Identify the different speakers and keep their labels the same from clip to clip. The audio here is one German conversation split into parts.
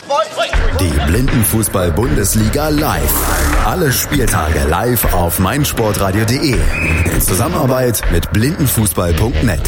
Speaker 1: Die Blindenfußball-Bundesliga live. Alle Spieltage live auf meinsportradio.de. In Zusammenarbeit mit blindenfußball.net.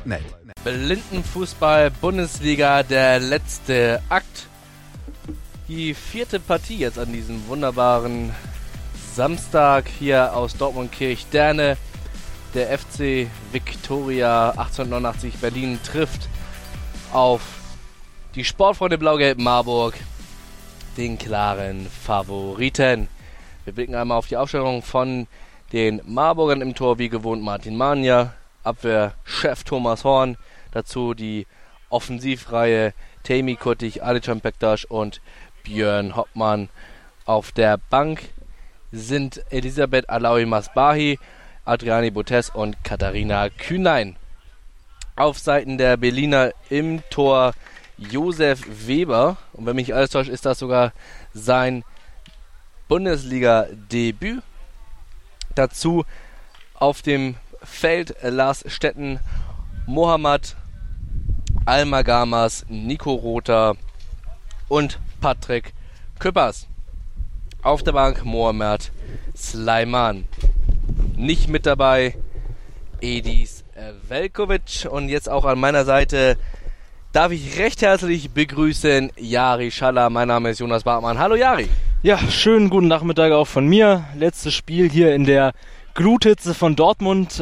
Speaker 2: Blindenfußball-Bundesliga, der letzte Akt. Die 4. Partie jetzt an diesem wunderbaren Samstag hier aus Dortmund-Kirchderne. Der FC Viktoria 1889 Berlin trifft auf die Sportfreunde Blau-Gelb Marburg, den klaren Favoriten. Wir blicken einmal auf die Aufstellung von den Marburgern im Tor, wie gewohnt Martin Mania, Abwehrchef Thomas Horn, dazu die Offensivreihe Temi Kuttig, Alican Bektaş und Björn Hoppmann. Auf der Bank sind Elisabeth Alaoui Masbahi, Adriani Botes und Katharina Kühnein. Auf Seiten der Berliner im Tor Josef Weber, und wenn mich alles täuscht, ist das sogar sein Bundesliga-Debüt. Dazu auf dem Feld Lars Stetten, Mohammad Almagamas, Nico Rother und Patrick Küppers. Auf der Bank Mohamed Sleiman. Nicht mit dabei Edis Velkovic, und jetzt auch an meiner Seite darf ich recht herzlich begrüßen Jari Schaller. Mein Name ist Jonas Bartmann. Hallo Jari.
Speaker 3: Ja, schönen guten Nachmittag auch von mir. Letztes Spiel hier in der Gluthitze von Dortmund.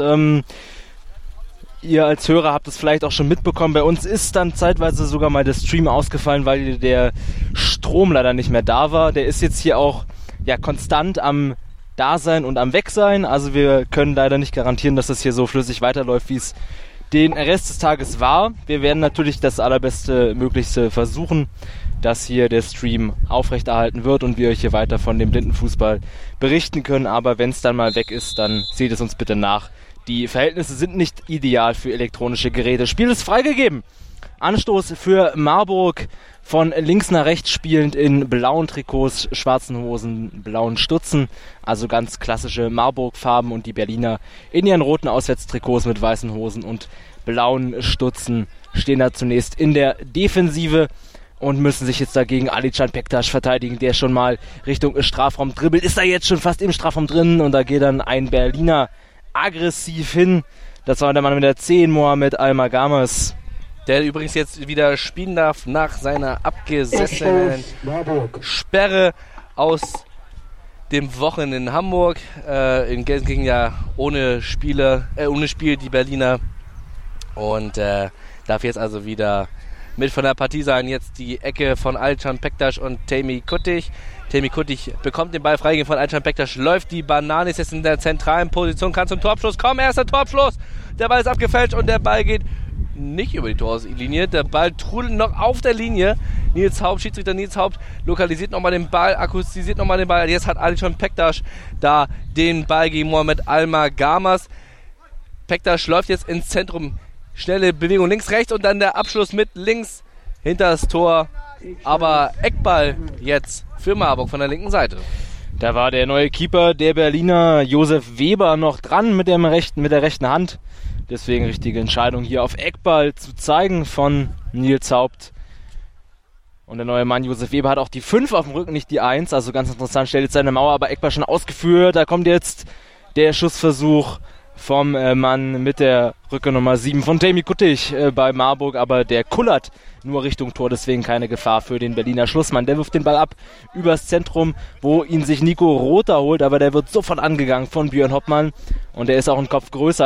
Speaker 3: Ihr als Hörer habt es vielleicht auch schon mitbekommen. Bei uns ist dann zeitweise sogar mal der Stream ausgefallen, weil der Strom leider nicht mehr da war. Der ist jetzt hier auch konstant am Dasein und am Wegsein. Also wir können leider nicht garantieren, dass das hier so flüssig weiterläuft, wie es den Rest des Tages war. Wir werden natürlich das allerbeste Möglichste versuchen, dass hier der Stream aufrechterhalten wird und wir euch hier weiter von dem Blindenfußball berichten können. Aber wenn es dann mal weg ist, dann seht es uns bitte nach. Die Verhältnisse sind nicht ideal für elektronische Geräte. Spiel ist freigegeben. Anstoß für Marburg, von links nach rechts spielend in blauen Trikots, schwarzen Hosen, blauen Stutzen. Also ganz klassische Marburg-Farben, und die Berliner in ihren roten Auswärtstrikots mit weißen Hosen und blauen Stutzen stehen da zunächst in der Defensive und müssen sich jetzt dagegen Alican Bektaş verteidigen, der schon mal Richtung Strafraum dribbelt. Ist da jetzt schon fast im Strafraum drin, und da geht dann ein Berliner aggressiv hin. Das war der Mann mit der 10, Mohamed Almagamas,
Speaker 2: der übrigens jetzt wieder spielen darf nach seiner abgesessenen Sperre aus dem Wochenende in Hamburg. In Gelsenkirchen ja ohne Spiel die Berliner, und darf jetzt also wieder mit von der Partie sein. Jetzt die Ecke von Alican Bektaş und Temi Kuttig. Temi Kuttig bekommt den Ball freigegeben von Alican Bektaş, läuft die Banane, ist jetzt in der zentralen Position, kann zum Torabschluss kommen. Erster Torabschluss, der Ball ist abgefälscht und der Ball geht nicht über die Torlinie. Der Ball trudelt noch auf der Linie. Schiedsrichter Nils Haupt lokalisiert nochmal den Ball, akustisiert nochmal den Ball. Jetzt hat Alican Bektaş da den Ball gegen Mohamed Almagamas. Bektaş läuft jetzt ins Zentrum. Schnelle Bewegung links, rechts und dann der Abschluss mit links hinter das Tor. Aber Eckball jetzt für Marburg von der linken Seite.
Speaker 3: Da war der neue Keeper der Berliner, Josef Weber, noch dran mit der rechten Hand. Deswegen richtige Entscheidung, hier auf Eckball zu zeigen von Nils Haupt. Und der neue Mann Josef Weber hat auch die 5 auf dem Rücken, nicht die 1. Also ganz interessant, stellt jetzt seine Mauer, aber Eckball schon ausgeführt. Da kommt jetzt der Schussversuch vom Mann mit der Rücke Nummer 7 von Temi Kuttig bei Marburg. Aber der kullert nur Richtung Tor, deswegen keine Gefahr für den Berliner Schlussmann. Der wirft den Ball ab übers Zentrum, wo ihn sich Nico Rother holt. Aber der wird sofort angegangen von Björn Hoppmann. Und der ist auch einen Kopf größer.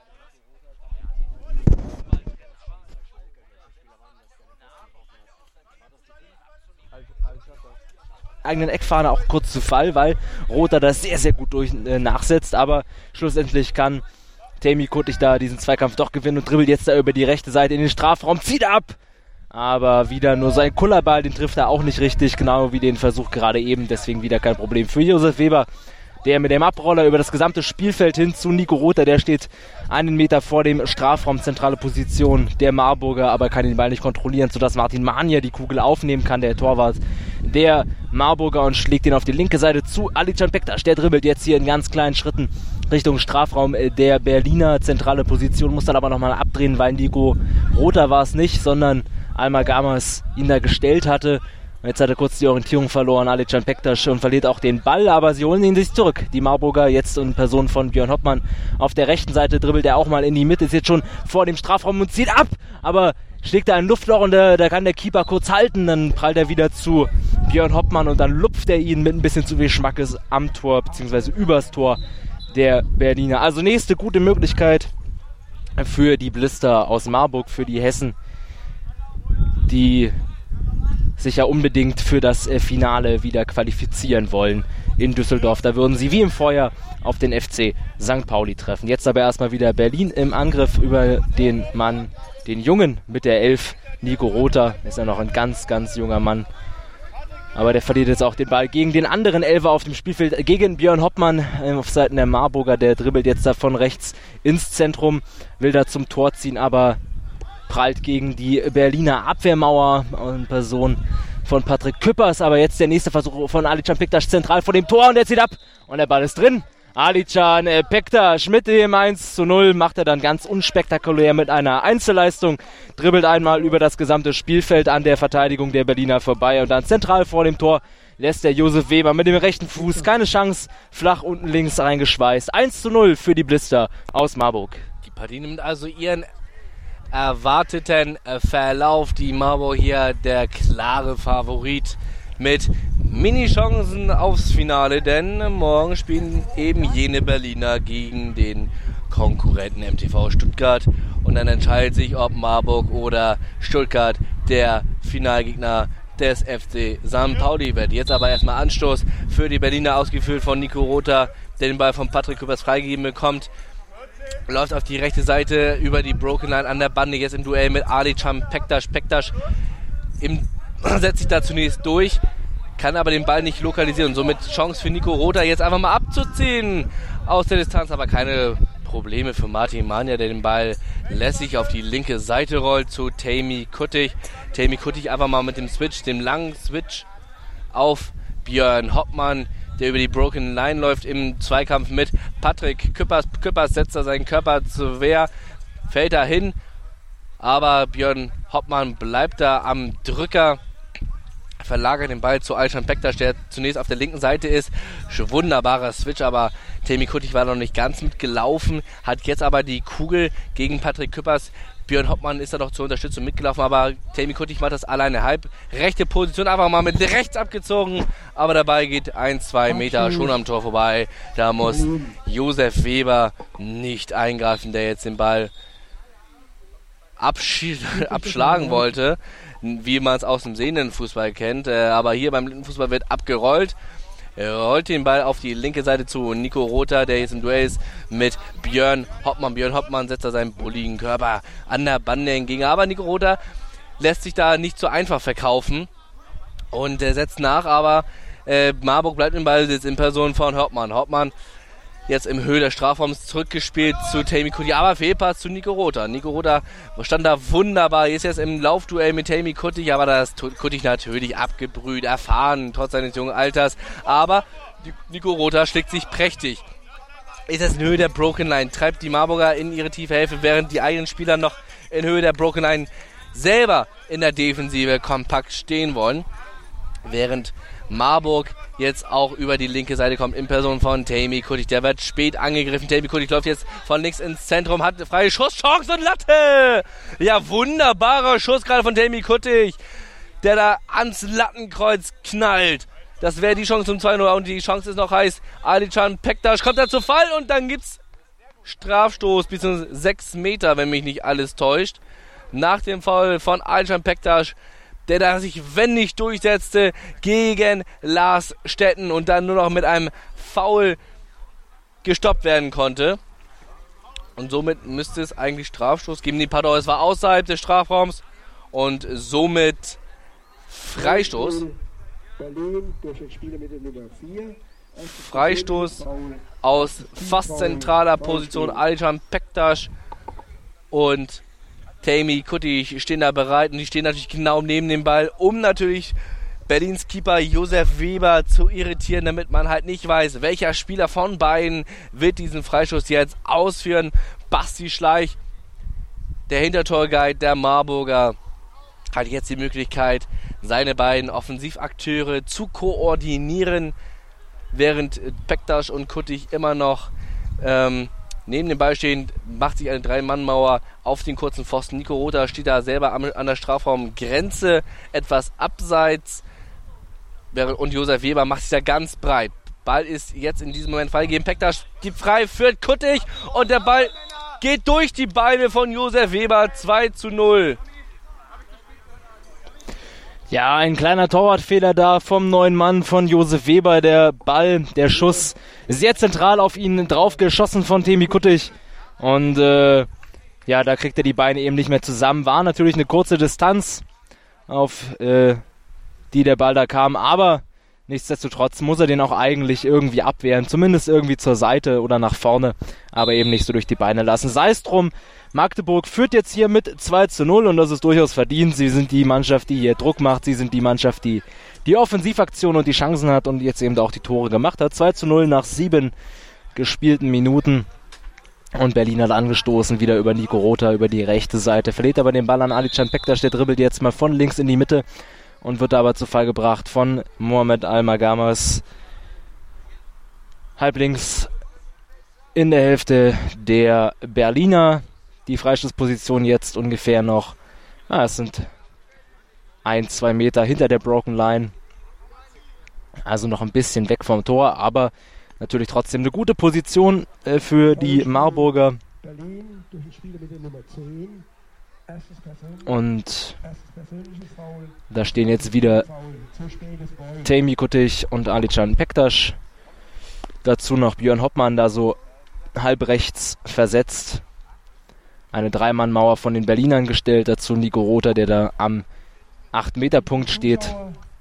Speaker 3: Eigenen Eckfahne auch kurz zu Fall, weil Rother das sehr, sehr gut nachsetzt, aber schlussendlich kann Temi Kuttig da diesen Zweikampf doch gewinnen und dribbelt jetzt da über die rechte Seite in den Strafraum, zieht ab, aber wieder nur sein Kullerball, den trifft er auch nicht richtig, genau wie den Versuch gerade eben, deswegen wieder kein Problem für Josef Weber, der mit dem Abroller über das gesamte Spielfeld hin zu Nico Rother, der steht einen Meter vor dem Strafraum, zentrale Position der Marburger, aber kann den Ball nicht kontrollieren, sodass Martin Mania die Kugel aufnehmen kann, der Torwart der Marburger, und schlägt ihn auf die linke Seite zu Alican Bektaş. Der dribbelt jetzt hier in ganz kleinen Schritten Richtung Strafraum der Berliner, zentrale Position, muss dann aber nochmal abdrehen, weil Nico Rother war es nicht, sondern Almagamas ihn da gestellt hatte. Und jetzt hat er kurz die Orientierung verloren, Alican Pektas, und verliert auch den Ball, aber sie holen ihn sich zurück. Die Marburger jetzt in Person von Björn Hoppmann. Auf der rechten Seite dribbelt er auch mal in die Mitte, ist jetzt schon vor dem Strafraum und zieht ab, aber schlägt da ein Luftloch und da kann der Keeper kurz halten, dann prallt er wieder zu Björn Hoppmann und dann lupft er ihn mit ein bisschen zu viel Schmackes am Tor, beziehungsweise übers Tor der Berliner. Also nächste gute Möglichkeit für die Blister aus Marburg, für die Hessen, die sich ja unbedingt für das Finale wieder qualifizieren wollen in Düsseldorf. Da würden sie wie im Vorjahr auf den FC St. Pauli treffen. Jetzt aber erstmal wieder Berlin im Angriff über den Mann, den Jungen mit der 11, Nico Rother. Ist ja noch ein ganz, ganz junger Mann. Aber der verliert jetzt auch den Ball gegen den anderen Elfer auf dem Spielfeld, gegen Björn Hoppmann auf Seiten der Marburger. Der dribbelt jetzt da von rechts ins Zentrum, will da zum Tor ziehen, aber prallt gegen die Berliner Abwehrmauer in Person von Patrick Küppers. Aber jetzt der nächste Versuch von Alican Pektas zentral vor dem Tor und der zieht ab und der Ball ist drin. Alican Pektas mit dem 1:0 macht er dann ganz unspektakulär mit einer Einzelleistung, dribbelt einmal über das gesamte Spielfeld an der Verteidigung der Berliner vorbei und dann zentral vor dem Tor lässt der Josef Weber mit dem rechten Fuß keine Chance, flach unten links reingeschweißt. 1:0 für die Blister aus Marburg.
Speaker 2: Die Partie nimmt also ihren erwarteten Verlauf. Die Marburg hier der klare Favorit mit Mini-Chancen aufs Finale, denn morgen spielen eben jene Berliner gegen den Konkurrenten MTV Stuttgart und dann entscheidet sich, ob Marburg oder Stuttgart der Finalgegner des FC St. Pauli wird. Jetzt aber erstmal Anstoß für die Berliner, ausgeführt von Nico Rother, der den Ball von Patrick Küppers freigegeben bekommt. Läuft auf die rechte Seite über die Broken Line an der Bande, jetzt im Duell mit Alican Pektas. Pektas setzt sich da zunächst durch, kann aber den Ball nicht lokalisieren und somit Chance für Nico Rother jetzt einfach mal abzuziehen aus der Distanz, aber keine Probleme für Martin Mania, der den Ball lässig auf die linke Seite rollt zu Tammy Kuttig. Tammy Kuttig einfach mal mit dem Switch, dem langen Switch auf Björn Hoppmann, der über die Broken Line läuft im Zweikampf mit Patrick Küppers. Küppers setzt da seinen Körper zur Wehr, fällt da hin, aber Björn Hoppmann bleibt da am Drücker, verlagert den Ball zu Alican Pektas, der zunächst auf der linken Seite ist. Wunderbarer Switch, aber Tammy Kuttig war noch nicht ganz mitgelaufen, hat jetzt aber die Kugel gegen Patrick Küppers. Björn Hoppmann ist da doch zur Unterstützung mitgelaufen, aber Tammy Kuttig macht das alleine halb. Rechte Position einfach mal mit rechts abgezogen, aber der Ball geht 1-2 Meter schon am Tor vorbei. Da muss Josef Weber nicht eingreifen, der jetzt den Ball abschlagen wollte, wie man es aus dem sehenden Fußball kennt. Aber hier beim Blindenfußball wird abgerollt. Er rollt den Ball auf die linke Seite zu Nico Rother, der jetzt im Duell ist mit Björn Hoppmann. Björn Hoppmann setzt da seinen bulligen Körper an der Bande entgegen. Aber Nico Rother lässt sich da nicht so einfach verkaufen und setzt nach. Aber Marburg bleibt im Ballbesitz in Person von Hoppmann. Hoppmann jetzt im Höhe des Strafraums zurückgespielt zu Tammy Kuttig, aber Fehlpass zu Nico Rother. Nico Rother stand da wunderbar, ist jetzt im Laufduell mit Tammy Kuttig, aber da ist Kuttig natürlich abgebrüht, erfahren, trotz seines jungen Alters, aber Nico Rother schlägt sich prächtig. Ist jetzt in Höhe der Broken Line, treibt die Marburger in ihre tiefe Hälfte, während die eigenen Spieler noch in Höhe der Broken Line selber in der Defensive kompakt stehen wollen, während Marburg jetzt auch über die linke Seite kommt in Person von Tammy Kuttig. Der wird spät angegriffen. Tammy Kuttig läuft jetzt von links ins Zentrum, hat eine freie Schusschance und Latte. Ja, wunderbarer Schuss gerade von Tammy Kuttig, der da ans Lattenkreuz knallt. Das wäre die Chance zum 2-0 und die Chance ist noch heiß. Alican Pektas kommt da zu Fall und dann gibt's Strafstoß, bzw. 6 Meter, wenn mich nicht alles täuscht. Nach dem Foul von Alican Pektas, der da sich wendig durchsetzte gegen Lars Stetten und dann nur noch mit einem Foul gestoppt werden konnte. Und somit müsste es eigentlich Strafstoß geben. Pardon, es war außerhalb des Strafraums und somit Freistoß. Freistoß aus fast zentraler Position. Alican Pektas und Tammy Kuttig stehen da bereit und die stehen natürlich genau neben dem Ball, um natürlich Berlins Keeper Josef Weber zu irritieren, damit man halt nicht weiß, welcher Spieler von beiden wird diesen Freistoß jetzt ausführen. Basti Schleich, der Hintertorguide der Marburger, hat jetzt die Möglichkeit, seine beiden Offensivakteure zu koordinieren, während Pektas und Kuttig immer noch neben dem Ball stehen, macht sich eine 3-Mann-Mauer auf den kurzen Pfosten. Nico Rother steht da selber an der Strafraumgrenze, etwas abseits, und Josef Weber macht sich da ganz breit. Ball ist jetzt in diesem Moment freigegeben. Pektas gibt frei für Kuttig und der Ball geht durch die Beine von Josef Weber. 2:0.
Speaker 3: Ja, ein kleiner Torwartfehler da vom neuen Mann von Josef Weber. Der Ball, der Schuss sehr zentral auf ihn drauf geschossen von Temi Kuttig. Und da kriegt er die Beine eben nicht mehr zusammen. War natürlich eine kurze Distanz, auf die der Ball da kam. Aber nichtsdestotrotz muss er den auch eigentlich irgendwie abwehren. Zumindest irgendwie zur Seite oder nach vorne. Aber eben nicht so durch die Beine lassen. Sei es drum. Magdeburg führt jetzt hier mit 2:0 und das ist durchaus verdient. Sie sind die Mannschaft, die hier Druck macht. Sie sind die Mannschaft, die die Offensivaktion und die Chancen hat und jetzt eben auch die Tore gemacht hat. 2:0 nach 7 gespielten Minuten. Und Berlin hat angestoßen, wieder über Nico Rother, über die rechte Seite. Verliert aber den Ball an Alican Pektas, der dribbelt jetzt mal von links in die Mitte und wird aber zu Fall gebracht von Mohamed Al-Magamas. Halblinks in der Hälfte der Berliner. Die Freistoßposition jetzt ungefähr noch, es sind 1-2 Meter hinter der Broken Line. Also noch ein bisschen weg vom Tor, aber natürlich trotzdem eine gute Position für die Marburger. Und da stehen jetzt wieder Temi Kuttig und Alican Pektas. Dazu noch Björn Hoppmann da so halb rechts versetzt. Eine 3-Mann-Mauer von den Berlinern gestellt, dazu Nico Rother, der da am 8-Meter-Punkt steht.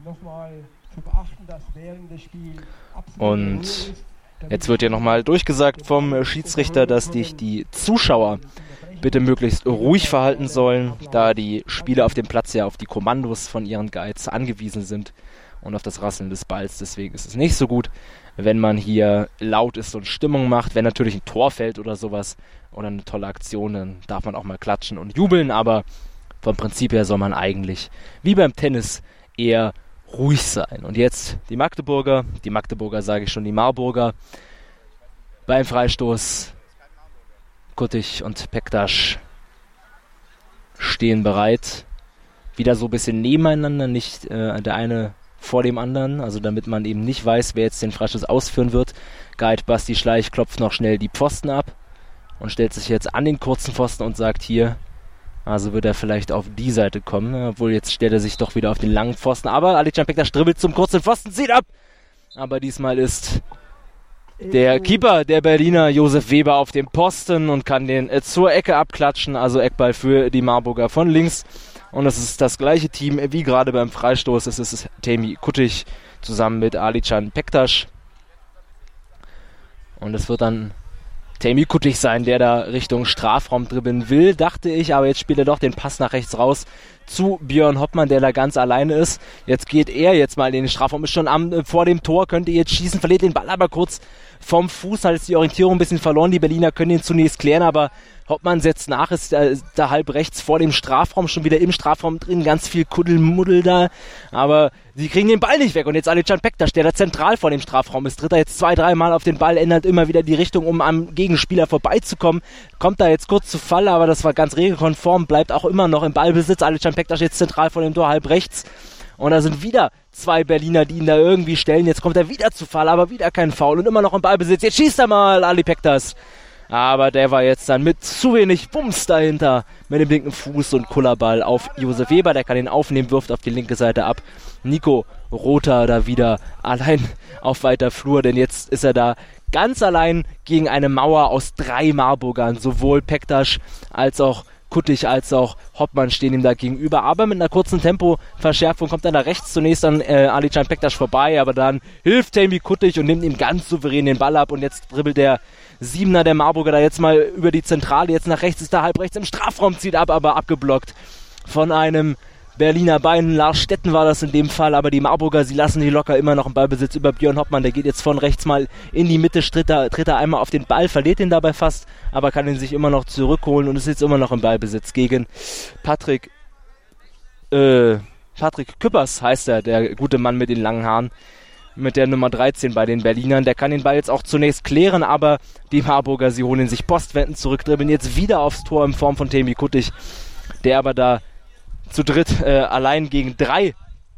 Speaker 3: Und jetzt wird ja nochmal durchgesagt vom Schiedsrichter, dass sich die Zuschauer bitte möglichst ruhig verhalten sollen, da die Spieler auf dem Platz ja auf die Kommandos von ihren Guides angewiesen sind und auf das Rasseln des Balls. Deswegen ist es nicht so gut, wenn man hier laut ist und Stimmung macht. Wenn natürlich ein Tor fällt oder sowas oder eine tolle Aktion, dann darf man auch mal klatschen und jubeln, aber vom Prinzip her soll man eigentlich, wie beim Tennis, eher ruhig sein. Und jetzt die Magdeburger sage ich schon, die Marburger beim Freistoß. Kuttig und Pektas stehen bereit. Wieder so ein bisschen nebeneinander, nicht der eine vor dem anderen, also damit man eben nicht weiß, wer jetzt den Freistoß ausführen wird. Guide Basti Schleich klopft noch schnell die Pfosten ab und stellt sich jetzt an den kurzen Pfosten und sagt hier, also wird er vielleicht auf die Seite kommen, obwohl jetzt stellt er sich doch wieder auf den langen Pfosten, aber Alican Pektas dribbelt zum kurzen Pfosten, zieht ab, aber diesmal ist der Keeper der Berliner Josef Weber auf dem Posten und kann den zur Ecke abklatschen, also Eckball für die Marburger von links. Und es ist das gleiche Team wie gerade beim Freistoß. Es ist Temi Kuttig zusammen mit Alican Pektas. Und es wird dann Temi Kuttig sein, der da Richtung Strafraum dribbeln will, dachte ich. Aber jetzt spielt er doch den Pass nach rechts raus zu Björn Hoppmann, der da ganz alleine ist. Jetzt geht er jetzt mal in den Strafraum, ist schon vor dem Tor, könnte jetzt schießen, verliert den Ball aber kurz vom Fuß, hat jetzt die Orientierung ein bisschen verloren. Die Berliner können ihn zunächst klären, aber Hoppmann setzt nach, ist da halb rechts vor dem Strafraum, schon wieder im Strafraum drin, ganz viel Kuddelmuddel da, aber sie kriegen den Ball nicht weg und jetzt Alican Pektas, der da zentral vor dem Strafraum ist, tritt er jetzt 2-3 Mal auf den Ball, ändert immer wieder die Richtung, um am Gegenspieler vorbeizukommen, kommt da jetzt kurz zu Fall, aber das war ganz regelkonform, bleibt auch immer noch im Ballbesitz, Alican Pektas jetzt zentral vor dem Tor, halb rechts. Und da sind wieder 2 Berliner, die ihn da irgendwie stellen. Jetzt kommt er wieder zu Fall, aber wieder kein Foul und immer noch im Ballbesitz. Jetzt schießt er mal, Ali Pektas. Aber der war jetzt dann mit zu wenig Bums dahinter mit dem linken Fuß und Kullerball auf Josef Weber. Der kann ihn aufnehmen, wirft auf die linke Seite ab. Nico Rother da wieder allein auf weiter Flur, denn jetzt ist er da ganz allein gegen eine Mauer aus 3 Marburgern. Sowohl Pektas als auch Kuttig als auch Hoppmann stehen ihm da gegenüber, aber mit einer kurzen Tempoverschärfung kommt er da rechts zunächst an Alican Pektas vorbei, aber dann hilft Temi Kuttig und nimmt ihm ganz souverän den Ball ab und jetzt dribbelt der 7er der Marburger da jetzt mal über die Zentrale, jetzt nach rechts, ist da halb rechts im Strafraum, zieht ab, aber abgeblockt von einem Berliner Bein. Lars Stetten war das in dem Fall, aber die Marburger, sie lassen die locker, immer noch im Ballbesitz über Björn Hoppmann, der geht jetzt von rechts mal in die Mitte, tritt er einmal auf den Ball, verliert ihn dabei fast, aber kann ihn sich immer noch zurückholen und ist jetzt immer noch im Ballbesitz gegen Patrick Patrick Küppers heißt er, der gute Mann mit den langen Haaren, mit der Nummer 13 bei den Berlinern. Der kann den Ball jetzt auch zunächst klären, aber die Marburger, sie holen sich postwendend zurück, dribbeln jetzt wieder aufs Tor in Form von Temi Kuttig, der aber da zu dritt allein gegen 3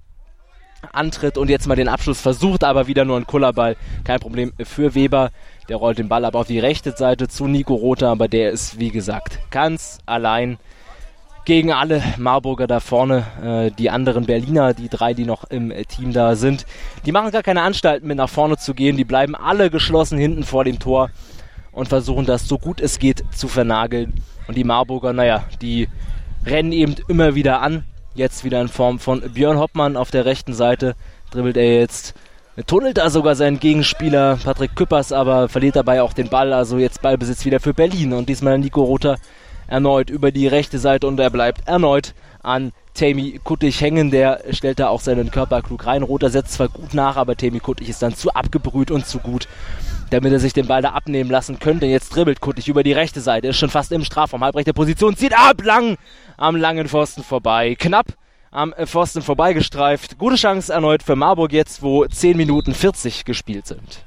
Speaker 3: antritt und jetzt mal den Abschluss versucht, aber wieder nur ein Kullerball. Kein Problem für Weber. Der rollt den Ball aber auf die rechte Seite zu Nico Rother, aber der ist, wie gesagt, ganz allein gegen alle Marburger da vorne. Die anderen Berliner, die 3, die noch im Team da sind, die machen gar keine Anstalten, mit nach vorne zu gehen. Die bleiben alle geschlossen hinten vor dem Tor und versuchen das so gut es geht zu vernageln. Und die Marburger, die rennen eben immer wieder an. Jetzt wieder in Form von Björn Hoppmann auf der rechten Seite. Dribbelt er jetzt, tunnelt da sogar seinen Gegenspieler Patrick Küppers, aber verliert dabei auch den Ball. Also jetzt Ballbesitz wieder für Berlin. Und diesmal Nico Rother erneut über die rechte Seite und er bleibt erneut an Temi Kuttig hängen. Der stellt da auch seinen Körper klug rein. Rother setzt zwar gut nach, aber Temi Kuttig ist dann zu abgebrüht und zu gut, damit er sich den Ball da abnehmen lassen könnte. Jetzt dribbelt Kuttig über die rechte Seite, ist schon fast im Strafraum, halbrechte Position, zieht ab, lang am langen Pfosten vorbei, knapp am Pfosten vorbeigestreift. Gute Chance erneut für Marburg jetzt, wo 10 Minuten 40 gespielt sind.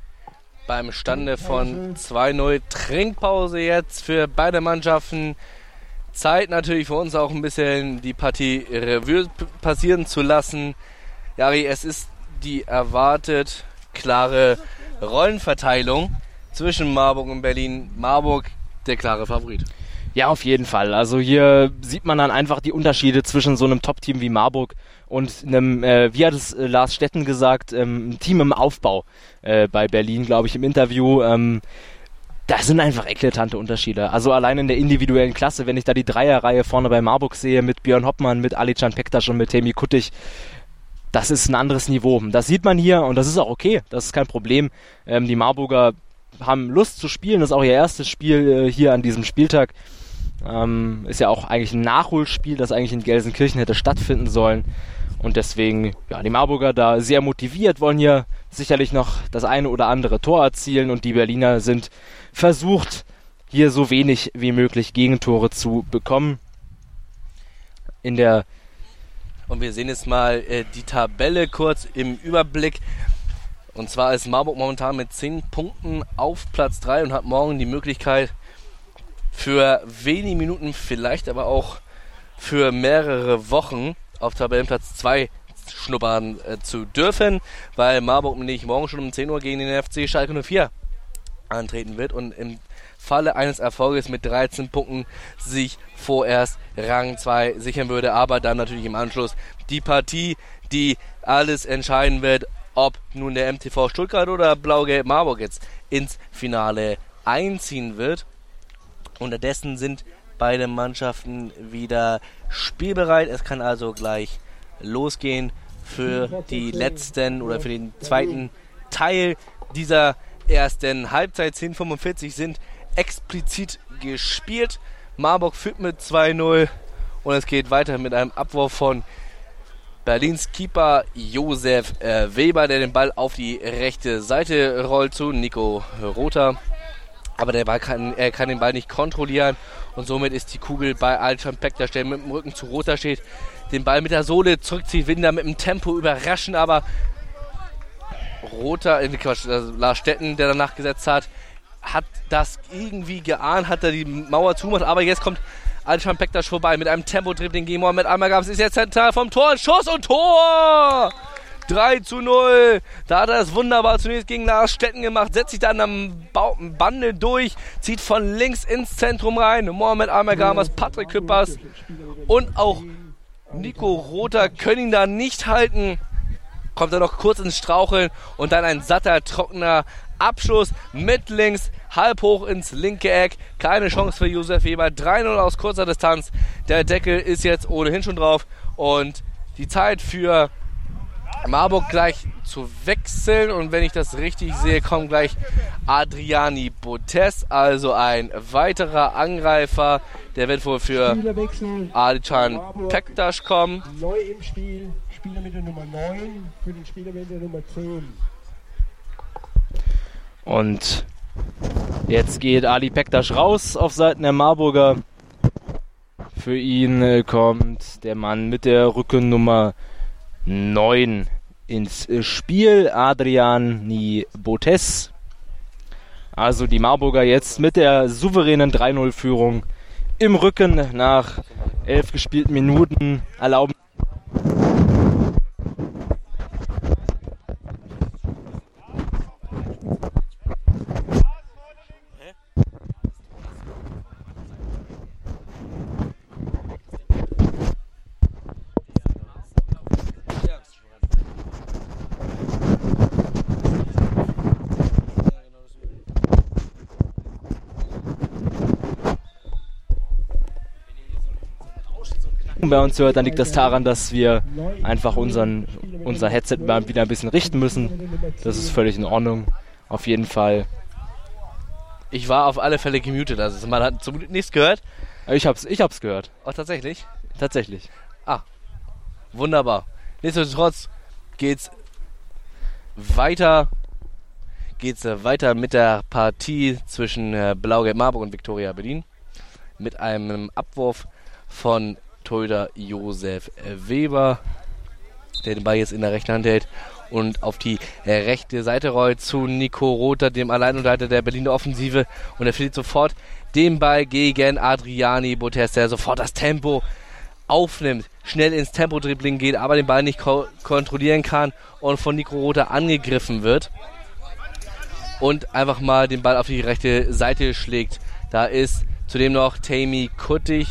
Speaker 2: Beim Stande von 2-0 Trinkpause jetzt für beide Mannschaften. Zeit natürlich für uns auch ein bisschen die Partie Revue passieren zu lassen. Jari, es ist die erwartet klare Rollenverteilung zwischen Marburg und Berlin. Marburg der klare Favorit.
Speaker 3: Ja, auf jeden Fall. Also hier sieht man dann einfach die Unterschiede zwischen so einem Top-Team wie Marburg und einem, wie hat es Lars Stetten gesagt, ein Team im Aufbau bei Berlin, glaube ich, im Interview. Da sind einfach eklatante Unterschiede. Also allein in der individuellen Klasse, wenn ich da die Dreierreihe vorne bei Marburg sehe, mit Björn Hoppmann, mit Alican Pektas und mit Temi Kuttig, das ist ein anderes Niveau. Das sieht man hier und das ist auch okay. Das ist kein Problem. Die Marburger haben Lust zu spielen. Das ist auch ihr erstes Spiel hier an diesem Spieltag. Ist ja auch eigentlich ein Nachholspiel, das eigentlich in Gelsenkirchen hätte stattfinden sollen. Und deswegen, ja, die Marburger da sehr motiviert, wollen hier sicherlich noch das eine oder andere Tor erzielen. Und die Berliner sind versucht, hier so wenig wie möglich Gegentore zu bekommen. Und
Speaker 2: wir sehen jetzt mal die Tabelle kurz im Überblick. Und zwar ist Marburg momentan mit 10 Punkten auf Platz 3 und hat morgen die Möglichkeit, für wenige Minuten, vielleicht aber auch für mehrere Wochen auf Tabellenplatz 2 schnuppern zu dürfen, weil Marburg nämlich morgen schon um 10 Uhr gegen den FC Schalke 04 antreten wird und im Falle eines Erfolges mit 13 Punkten sich vorerst Rang 2 sichern würde, aber dann natürlich im Anschluss die Partie, die alles entscheiden wird, ob nun der MTV Stuttgart oder Blau-Gelb Marburg jetzt ins Finale einziehen wird. Unterdessen sind beide Mannschaften wieder spielbereit. Es kann also gleich losgehen für die letzten oder für den zweiten Teil dieser ersten Halbzeit. 10:45 sind explizit gespielt. Marburg führt mit 2-0 und es geht weiter mit einem Abwurf von Berlins Keeper Josef Weber, der den Ball auf die rechte Seite rollt zu Nico Rother. Aber er kann den Ball nicht kontrollieren und somit ist die Kugel bei Alican Pektas, der mit dem Rücken zu Rother steht, den Ball mit der Sohle zurückzieht, will ihn da mit dem Tempo überraschen, aber Lars Stetten, der danach gesetzt hat das irgendwie geahnt, hat er die Mauer zugemacht, aber jetzt kommt Alican Pektas vorbei mit einem Tempo-Dribbling gegen Mohamed Almagam, es ist jetzt zentral vom Tor, Schuss und Tor! 3-0. Da hat er es wunderbar zunächst gegen Lars Stetten gemacht, setzt sich dann am Bande durch, zieht von links ins Zentrum rein. Mohamed Almagamas, Patrick Küppers und auch Nico Rother können ihn da nicht halten. Kommt er noch kurz ins Straucheln und dann ein satter, trockener Abschluss mit links, halb hoch ins linke Eck. Keine Chance für Josef Weber. 3-0 aus kurzer Distanz. Der Deckel ist jetzt ohnehin schon drauf und die Zeit für Marburg gleich zu wechseln und wenn ich das richtig sehe, kommt gleich Adriani Botes, also ein weiterer Angreifer, der wird wohl für Alican Pektas kommen.
Speaker 4: Neu im Spiel, Spieler mit der Nummer 9 für den Spieler mit der Nummer 10.
Speaker 3: Und jetzt geht Ali Pektas raus auf Seiten der Marburger Für ihn kommt der Mann mit der Rückennummer 9 ins Spiel, Adriani Botes. Also die Marburger jetzt mit der souveränen 3-0-Führung im Rücken nach 11 gespielten Minuten erlauben. Bei uns hört, dann liegt das daran, dass wir einfach unser Headset mal wieder ein bisschen richten müssen. Das ist völlig in Ordnung. Auf jeden Fall.
Speaker 2: Ich war auf alle Fälle gemutet, also man hat zum Glück nichts gehört.
Speaker 3: Ich hab's gehört.
Speaker 2: Oh, tatsächlich?
Speaker 3: Tatsächlich.
Speaker 2: Ah, wunderbar. Nichtsdestotrotz geht's weiter mit der Partie zwischen Blau-Gelb Marburg und Viktoria Berlin. Mit einem Abwurf von Torhüter Josef Weber, der den Ball jetzt in der rechten Hand hält und auf die rechte Seite rollt zu Nico Rother, dem Alleinunterhalter der Berliner Offensive, und er verliert sofort den Ball gegen Adriani Botes, der sofort das Tempo aufnimmt, schnell ins Tempo-Dribbling geht, aber den Ball nicht kontrollieren kann und von Nico Rother angegriffen wird und einfach mal den Ball auf die rechte Seite schlägt. Da ist zudem noch Tammy Kuttig,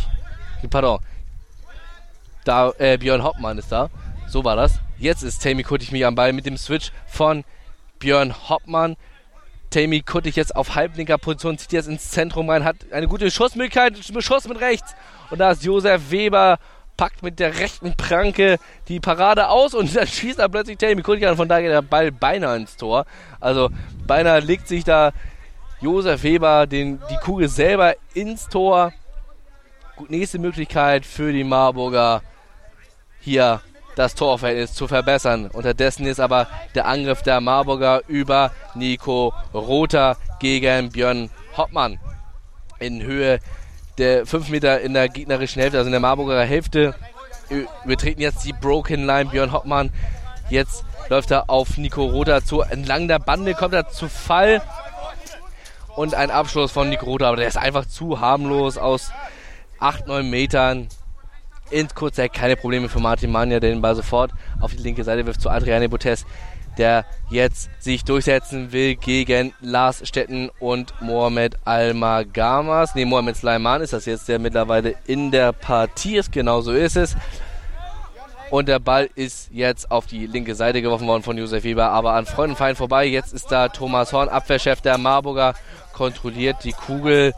Speaker 2: Björn Hoppmann ist da. So war das. Jetzt ist Tammy Kuttig mich am Ball mit dem Switch von Björn Hoppmann. Tammy Kuttig jetzt auf halblinker Position, zieht jetzt ins Zentrum rein, hat eine gute Schussmöglichkeit, Schuss mit rechts. Und da ist Josef Weber, packt mit der rechten Pranke die Parade aus und dann schießt er plötzlich Tammy Kuttig an. Von da geht der Ball beinahe ins Tor. Also beinahe legt sich da Josef Weber die Kugel selber ins Tor. Gut, nächste Möglichkeit für die Marburger, hier das Torverhältnis zu verbessern. Unterdessen ist aber der Angriff der Marburger über Nico Rother gegen Björn Hoppmann. In Höhe der 5 Meter in der gegnerischen Hälfte, also in der Marburger Hälfte. Wir treten jetzt die Broken Line. Björn Hoppmann, jetzt läuft er auf Nico Rother zu. Entlang der Bande kommt er zu Fall. Und ein Abschluss von Nico Rother, aber der ist einfach zu harmlos aus 8-9 Metern. Ins Kurzeck, keine Probleme für Martin Manja, der den Ball sofort auf die linke Seite wirft zu Adriani Botes, der jetzt sich durchsetzen will gegen Lars Stetten und Mohamed Almagamas. Mohamed Sleiman ist das jetzt, der mittlerweile in der Partie ist. Genau so ist es. Und der Ball ist jetzt auf die linke Seite geworfen worden von Josef Weber, aber an Freund und Feind vorbei. Jetzt ist da Thomas Horn, Abwehrchef der Marburger, kontrolliert die Kugel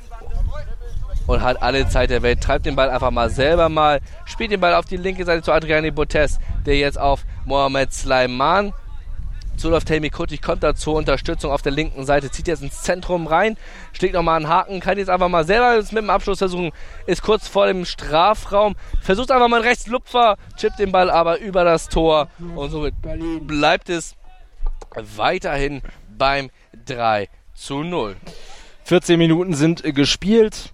Speaker 2: und hat alle Zeit der Welt, treibt den Ball einfach mal selber mal, spielt den Ball auf die linke Seite zu Adriani Botes, der jetzt auf Mohamed Sleiman zuläuft. Tammy Kuttig kommt da zur Unterstützung auf der linken Seite, zieht jetzt ins Zentrum rein, schlägt nochmal einen Haken, kann jetzt einfach mal selber mit dem Abschluss versuchen, ist kurz vor dem Strafraum, versucht einfach mal einen Rechtslupfer, chippt den Ball aber über das Tor und somit bleibt es weiterhin beim 3:0.
Speaker 3: 14 Minuten sind gespielt.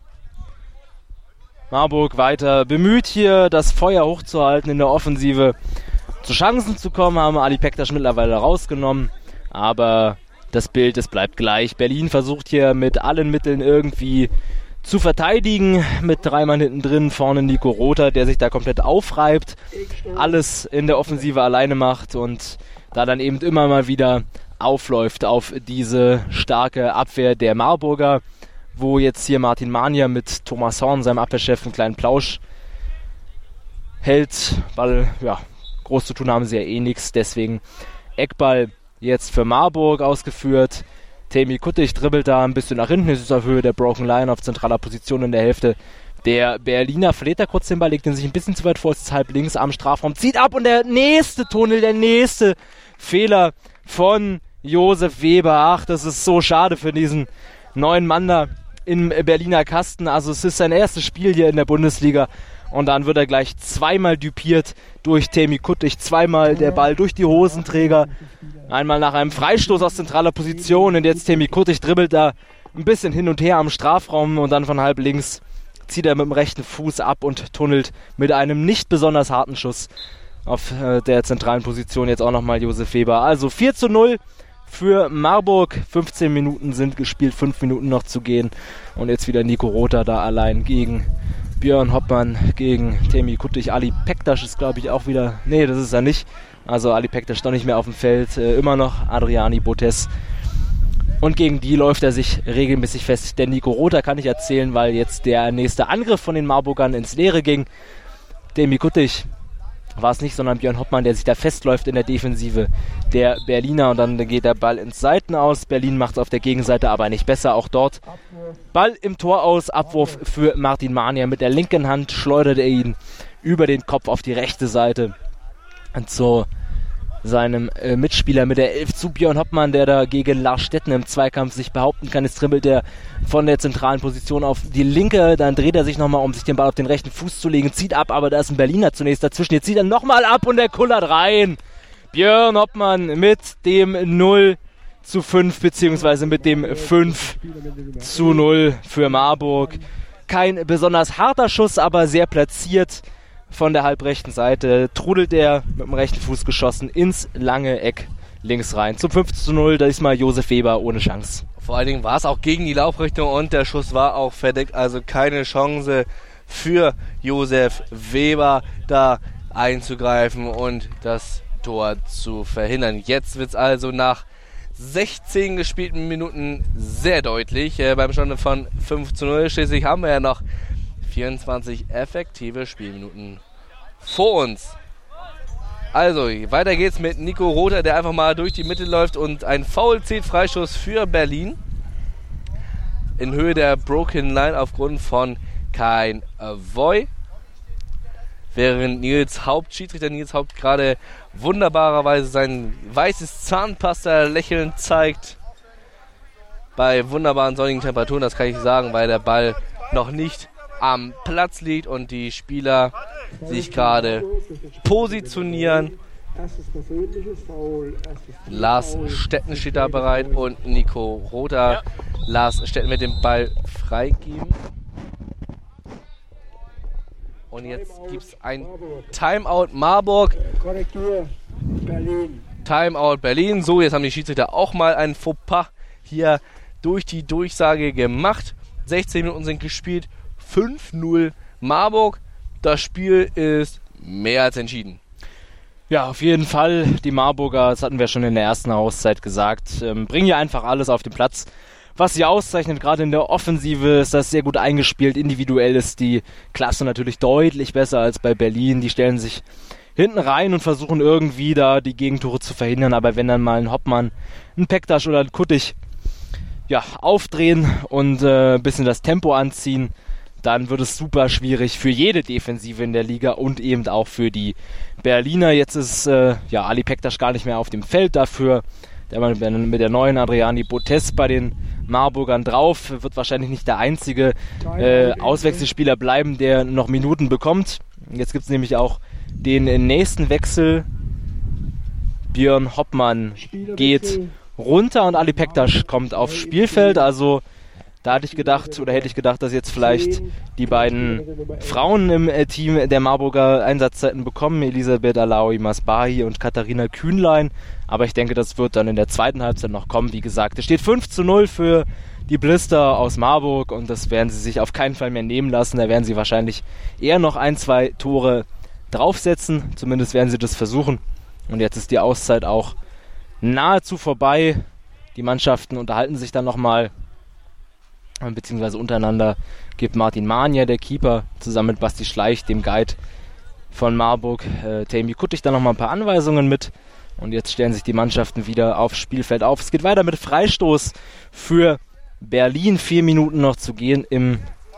Speaker 3: Marburg weiter bemüht, hier das Feuer hochzuhalten in der Offensive. Zu Chancen zu kommen, haben Ali Pektas mittlerweile rausgenommen. Aber das Bild, es bleibt gleich. Berlin versucht hier mit allen Mitteln irgendwie zu verteidigen. Mit 3 Mann hinten drin, vorne Nico Rother, der sich da komplett aufreibt. Alles in der Offensive alleine macht und da dann eben immer mal wieder aufläuft auf diese starke Abwehr der Marburger, wo jetzt hier Martin Manja mit Thomas Horn, seinem Abwehrchef, einen kleinen Plausch hält, weil, ja, groß zu tun haben sie ja eh nichts, deswegen Eckball jetzt für Marburg ausgeführt. Tammy Kuttig dribbelt da ein bisschen nach hinten, ist auf Höhe der Broken Line auf zentraler Position in der Hälfte. Der Berliner verliert da kurz den Ball, legt ihn sich ein bisschen zu weit vor, ist halb links am Strafraum, zieht ab und der nächste Fehler von Josef Weber. Ach, das ist so schade für diesen neuen Mann da im Berliner Kasten. Also es ist sein erstes Spiel hier in der Bundesliga und dann wird er gleich zweimal düpiert durch Tammy Kuttig, zweimal der Ball durch die Hosenträger, einmal nach einem Freistoß aus zentraler Position und jetzt Tammy Kuttig dribbelt da ein bisschen hin und her am Strafraum und dann von halb links zieht er mit dem rechten Fuß ab und tunnelt mit einem nicht besonders harten Schuss auf der zentralen Position jetzt auch nochmal Josef Weber. Also 4:0 für Marburg. 15 Minuten sind gespielt, 5 Minuten noch zu gehen. Und jetzt wieder Nico Rother da allein gegen Björn Hoppmann, gegen Temi Kuttig. Ali Pektas ist, glaube ich, auch wieder... Nee, das ist er nicht. Also Ali Pektas ist doch nicht mehr auf dem Feld. Immer noch Adriani Botes. Und gegen die läuft er sich regelmäßig fest. Der Nico Rother kann ich erzählen, weil jetzt der nächste Angriff von den Marburgern ins Leere ging. Temi Kuttig war es nicht, sondern Björn Hoppmann, der sich da festläuft in der Defensive der Berliner. Und dann geht der Ball ins Seitenaus. Berlin macht es auf der Gegenseite aber nicht besser. Auch dort Ball im Tor aus. Abwurf für Martin Mania. Mit der linken Hand schleudert er ihn über den Kopf auf die rechte Seite. Und so seinem Mitspieler mit der 11 zu Björn Hoppmann, der da gegen Lars Stetten im Zweikampf sich behaupten kann. Jetzt dribbelt er von der zentralen Position auf die linke, dann dreht er sich nochmal, um sich den Ball auf den rechten Fuß zu legen, zieht ab, aber da ist ein Berliner zunächst dazwischen. Jetzt zieht er nochmal ab und er kullert rein. Björn Hoppmann mit dem 0:5 beziehungsweise mit dem 5:0 für Marburg. Kein besonders harter Schuss, aber sehr platziert. Von der halbrechten Seite trudelt er mit dem rechten Fuß geschossen ins lange Eck links rein. Zum 5:0, da ist mal Josef Weber ohne Chance.
Speaker 2: Vor allen Dingen war es auch gegen die Laufrichtung und der Schuss war auch verdeckt. Also keine Chance für Josef Weber, da einzugreifen und das Tor zu verhindern. Jetzt wird es also nach 16 gespielten Minuten sehr deutlich. Beim Stand von 5:0. Schließlich haben wir ja noch 24 effektive Spielminuten vor uns. Also, weiter geht's mit Nico Rother, der einfach mal durch die Mitte läuft und ein Foul zieht. Freistoß für Berlin. In Höhe der Broken Line aufgrund von kein Voy. Während Schiedsrichter Nils Haupt gerade wunderbarerweise sein weißes Zahnpasta-Lächeln zeigt. Bei wunderbaren sonnigen Temperaturen, das kann ich sagen, weil der Ball noch nicht am Platz liegt und die Spieler sich gerade positionieren. Lars Stetten steht da bereit und Nico Rother. Lars Stetten wird den Ball freigeben. Und jetzt gibt es ein Timeout Marburg. Timeout Berlin. So, jetzt haben die Schiedsrichter auch mal einen Fauxpas hier durch die Durchsage gemacht. 16 Minuten sind gespielt. 5:0 Marburg. Das Spiel ist mehr als entschieden.
Speaker 3: Ja, auf jeden Fall. Die Marburger, das hatten wir schon in der ersten Auszeit gesagt, bringen ja einfach alles auf den Platz, was sie auszeichnet. Gerade in der Offensive ist das sehr gut eingespielt. Individuell ist die Klasse natürlich deutlich besser als bei Berlin. Die stellen sich hinten rein und versuchen irgendwie da die Gegentore zu verhindern. Aber wenn dann mal ein Hoppmann, ein Pektas oder ein Kuttig aufdrehen und ein bisschen das Tempo anziehen, dann wird es super schwierig für jede Defensive in der Liga und eben auch für die Berliner. Jetzt ist Ali Pektas gar nicht mehr auf dem Feld dafür. Der mit der neuen Adriani Botes bei den Marburgern drauf. Wird wahrscheinlich nicht der einzige Auswechselspieler bleiben, der noch Minuten bekommt. Jetzt gibt es nämlich auch den nächsten Wechsel. Björn Hoppmann geht runter und Ali Pektas kommt aufs Spielfeld. Also da hätte ich gedacht, dass jetzt vielleicht die beiden Frauen im Team der Marburger Einsatzzeiten bekommen, Elisabeth Alaoui Masbahi und Katharina Kühnlein. Aber ich denke, das wird dann in der zweiten Halbzeit noch kommen. Wie gesagt, es steht 5:0 für die Blister aus Marburg und das werden sie sich auf keinen Fall mehr nehmen lassen. Da werden sie wahrscheinlich eher noch 1-2 Tore draufsetzen. Zumindest werden sie das versuchen. Und jetzt ist die Auszeit auch nahezu vorbei. Die Mannschaften unterhalten sich dann nochmal, beziehungsweise untereinander gibt Martin Mania, der Keeper, zusammen mit Basti Schleich, dem Guide von Marburg, Temi Kuttig, dann nochmal ein paar Anweisungen mit. Und jetzt stellen sich die Mannschaften wieder aufs Spielfeld auf. Es geht weiter mit Freistoß für Berlin. 4 Minuten noch zu gehen im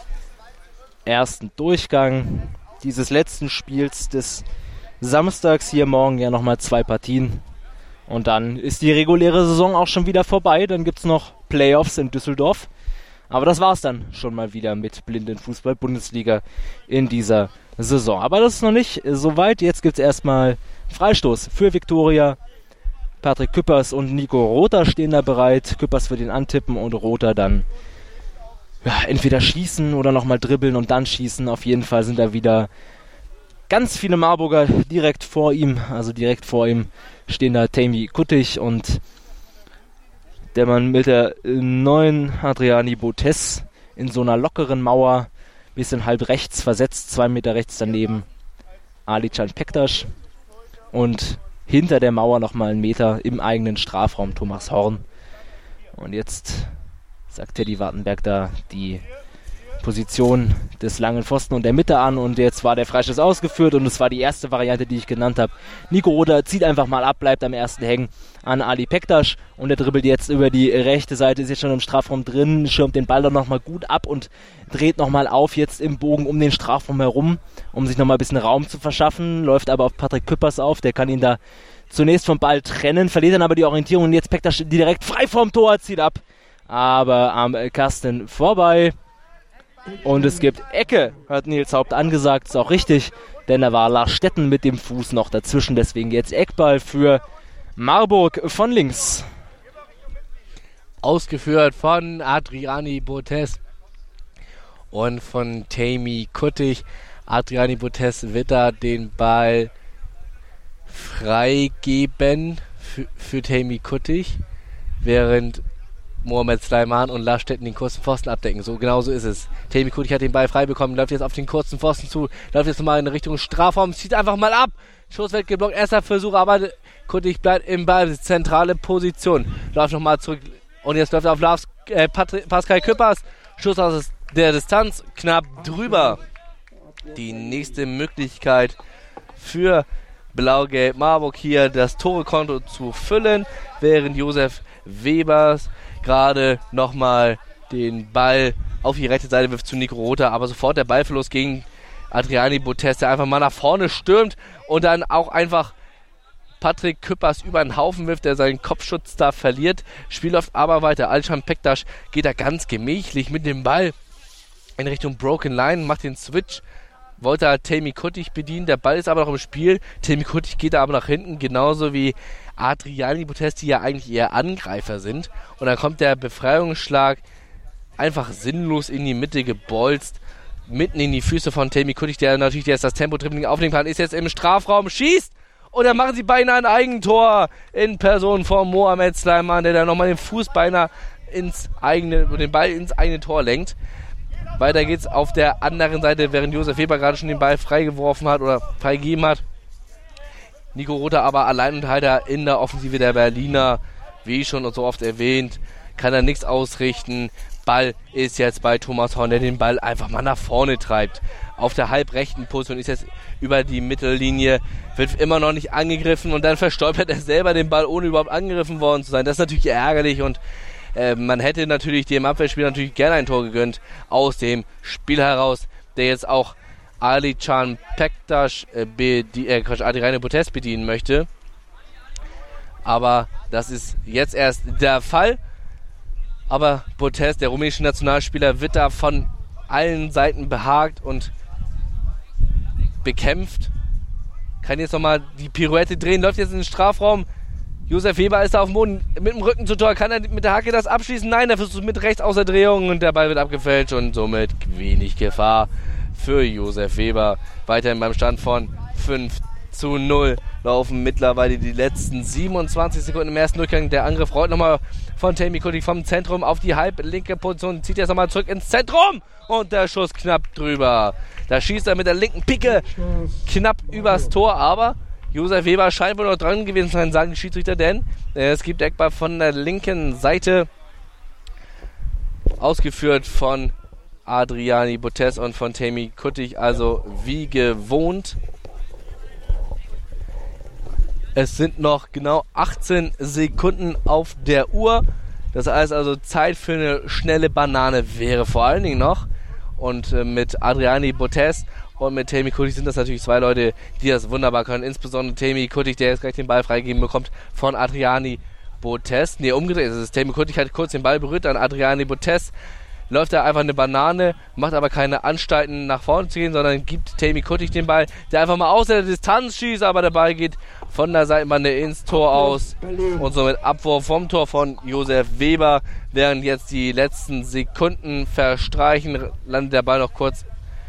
Speaker 3: ersten Durchgang dieses letzten Spiels des Samstags. Hier morgen ja nochmal 2 Partien. Und dann ist die reguläre Saison auch schon wieder vorbei. Dann gibt es noch Playoffs in Düsseldorf. Aber das war's dann schon mal wieder mit Blindenfußball-Bundesliga in dieser Saison. Aber das ist noch nicht so weit. Jetzt gibt es erstmal Freistoß für Viktoria. Patrick Küppers und Nico Rother stehen da bereit. Küppers wird ihn antippen und Rother dann entweder schießen oder nochmal dribbeln und dann schießen. Auf jeden Fall sind da wieder ganz viele Marburger direkt vor ihm. Also direkt vor ihm stehen da Tammy Kuttig und der Mann mit der neuen Adriani Botez in so einer lockeren Mauer, bisschen halb rechts versetzt, 2 Meter rechts daneben Alican Pektas und hinter der Mauer nochmal 1 Meter im eigenen Strafraum Thomas Horn. Und jetzt sagt Teddy Wartenberg da die Position des langen Pfosten und der Mitte an und jetzt war der Freistoß ausgeführt und es war die erste Variante, die ich genannt habe. Nico Rother zieht einfach mal ab, bleibt am ersten hängen an Ali Pektas und der dribbelt jetzt über die rechte Seite, ist jetzt schon im Strafraum drin, schirmt den Ball dann nochmal gut ab und dreht nochmal auf jetzt im Bogen um den Strafraum herum, um sich nochmal ein bisschen Raum zu verschaffen, läuft aber auf Patrick Küppers auf, der kann ihn da zunächst vom Ball trennen, verliert dann aber die Orientierung und jetzt Pektas direkt frei vorm Tor, zieht ab, aber am Kasten vorbei. Und es gibt Ecke, hat Nils Haupt angesagt, ist auch richtig, denn da war Lars Stetten mit dem Fuß noch dazwischen, deswegen jetzt Eckball für Marburg von links.
Speaker 2: Ausgeführt von Adriani Botez und von Tammy Kuttig. Adriani Botez wird da den Ball freigeben für Tammy Kuttig, während Mohamed Sleiman und Lars Stetten den kurzen Pfosten abdecken. So genau so ist es. Tammy Kuttig hat den Ball frei bekommen, läuft jetzt auf den kurzen Pfosten zu, läuft jetzt nochmal in Richtung Strafraum, zieht einfach mal ab. Schuss wird geblockt, erster Versuch, aber Kuttig bleibt im Ball, zentrale Position. Läuft nochmal zurück und jetzt läuft er auf Pascal Küppers. Schuss aus der Distanz, knapp drüber. Die nächste Möglichkeit für Blau-Gelb Marburg hier das Torekonto zu füllen, während Josef Webers gerade nochmal den Ball auf die rechte Seite wirft zu Nico Rother, aber sofort der Ballverlust gegen Adriani Botez, der einfach mal nach vorne stürmt und dann auch einfach Patrick Küppers über den Haufen wirft, der seinen Kopfschutz da verliert. Spiel läuft aber weiter. Alican Pektas geht da ganz gemächlich mit dem Ball in Richtung Broken Line, macht den Switch, wollte halt Tammy Kuttig bedienen, der Ball ist aber noch im Spiel. Tammy Kuttig geht da aber nach hinten, genauso wie Adriani Botez, die ja eigentlich eher Angreifer sind. Und dann kommt der Befreiungsschlag einfach sinnlos in die Mitte gebolzt, mitten in die Füße von Tammy Kuttig, der natürlich jetzt das Tempo-Dribbling aufnehmen kann, ist jetzt im Strafraum, schießt und dann machen sie beinahe ein Eigentor in Person von Mohamed Sleiman, der dann nochmal den Fuß beinahe den Ball ins eigene Tor lenkt. Weiter geht's auf der anderen Seite, während Josef Weber gerade schon den Ball freigeworfen hat oder freigegeben hat. Nico Rother aber Alleinunterhalter in der Offensive der Berliner, wie schon und so oft erwähnt, kann er nichts ausrichten. Ball ist jetzt bei Thomas Horn, der den Ball einfach mal nach vorne treibt. Auf der halbrechten Position ist jetzt über die Mittellinie, wird immer noch nicht angegriffen und dann verstolpert er selber den Ball, ohne überhaupt angegriffen worden zu sein. Das ist natürlich ärgerlich und man hätte natürlich dem Abwehrspieler natürlich gerne ein Tor gegönnt aus dem Spiel heraus, der jetzt auch Alican Pektas Adriani Botez bedienen möchte. Aber das ist jetzt erst der Fall. Aber Botez, der rumänische Nationalspieler, wird da von allen Seiten behagt und bekämpft. Kann jetzt nochmal die Pirouette drehen, läuft jetzt in den Strafraum. Josef Weber ist da auf dem Boden mit dem Rücken zu Tor. Kann er mit der Hacke das abschließen? Nein, er versucht mit rechts aus der Drehung und der Ball wird abgefälscht und somit wenig Gefahr für Josef Weber. Weiterhin beim Stand von 5:0 laufen mittlerweile die letzten 27 Sekunden im ersten Durchgang. Der Angriff rollt nochmal von Tammy Kuttig vom Zentrum auf die halblinke Position, zieht jetzt nochmal zurück ins Zentrum und der Schuss knapp drüber. Da schießt er mit der linken Picke knapp übers Tor, aber Josef Weber scheint wohl noch dran gewesen zu sein, sagen die Schiedsrichter, denn es gibt Eckball von der linken Seite, ausgeführt von Adriani Botez und von Tammy Kuttig, also wie gewohnt. Es sind noch genau 18 Sekunden auf der Uhr. Das heißt also, Zeit für eine schnelle Banane wäre vor allen Dingen noch. Und mit Adriani Botez und mit Tammy Kuttig sind das natürlich zwei Leute, die das wunderbar können. Insbesondere Tammy Kuttig, der jetzt gleich den Ball freigegeben bekommt von Adriani Botez. Ne, umgedreht. Es ist Tammy Kuttig, hat kurz den Ball berührt, dann Adriani Botez läuft er einfach eine Banane, macht aber keine Anstalten nach vorne zu gehen, sondern gibt Tammy Kuttig den Ball, der einfach mal aus der Distanz schießt, aber der Ball geht von der Seitenbahn ins Tor aus und somit Abwurf vom Tor von Josef Weber. Während jetzt die letzten Sekunden verstreichen, landet der Ball noch kurz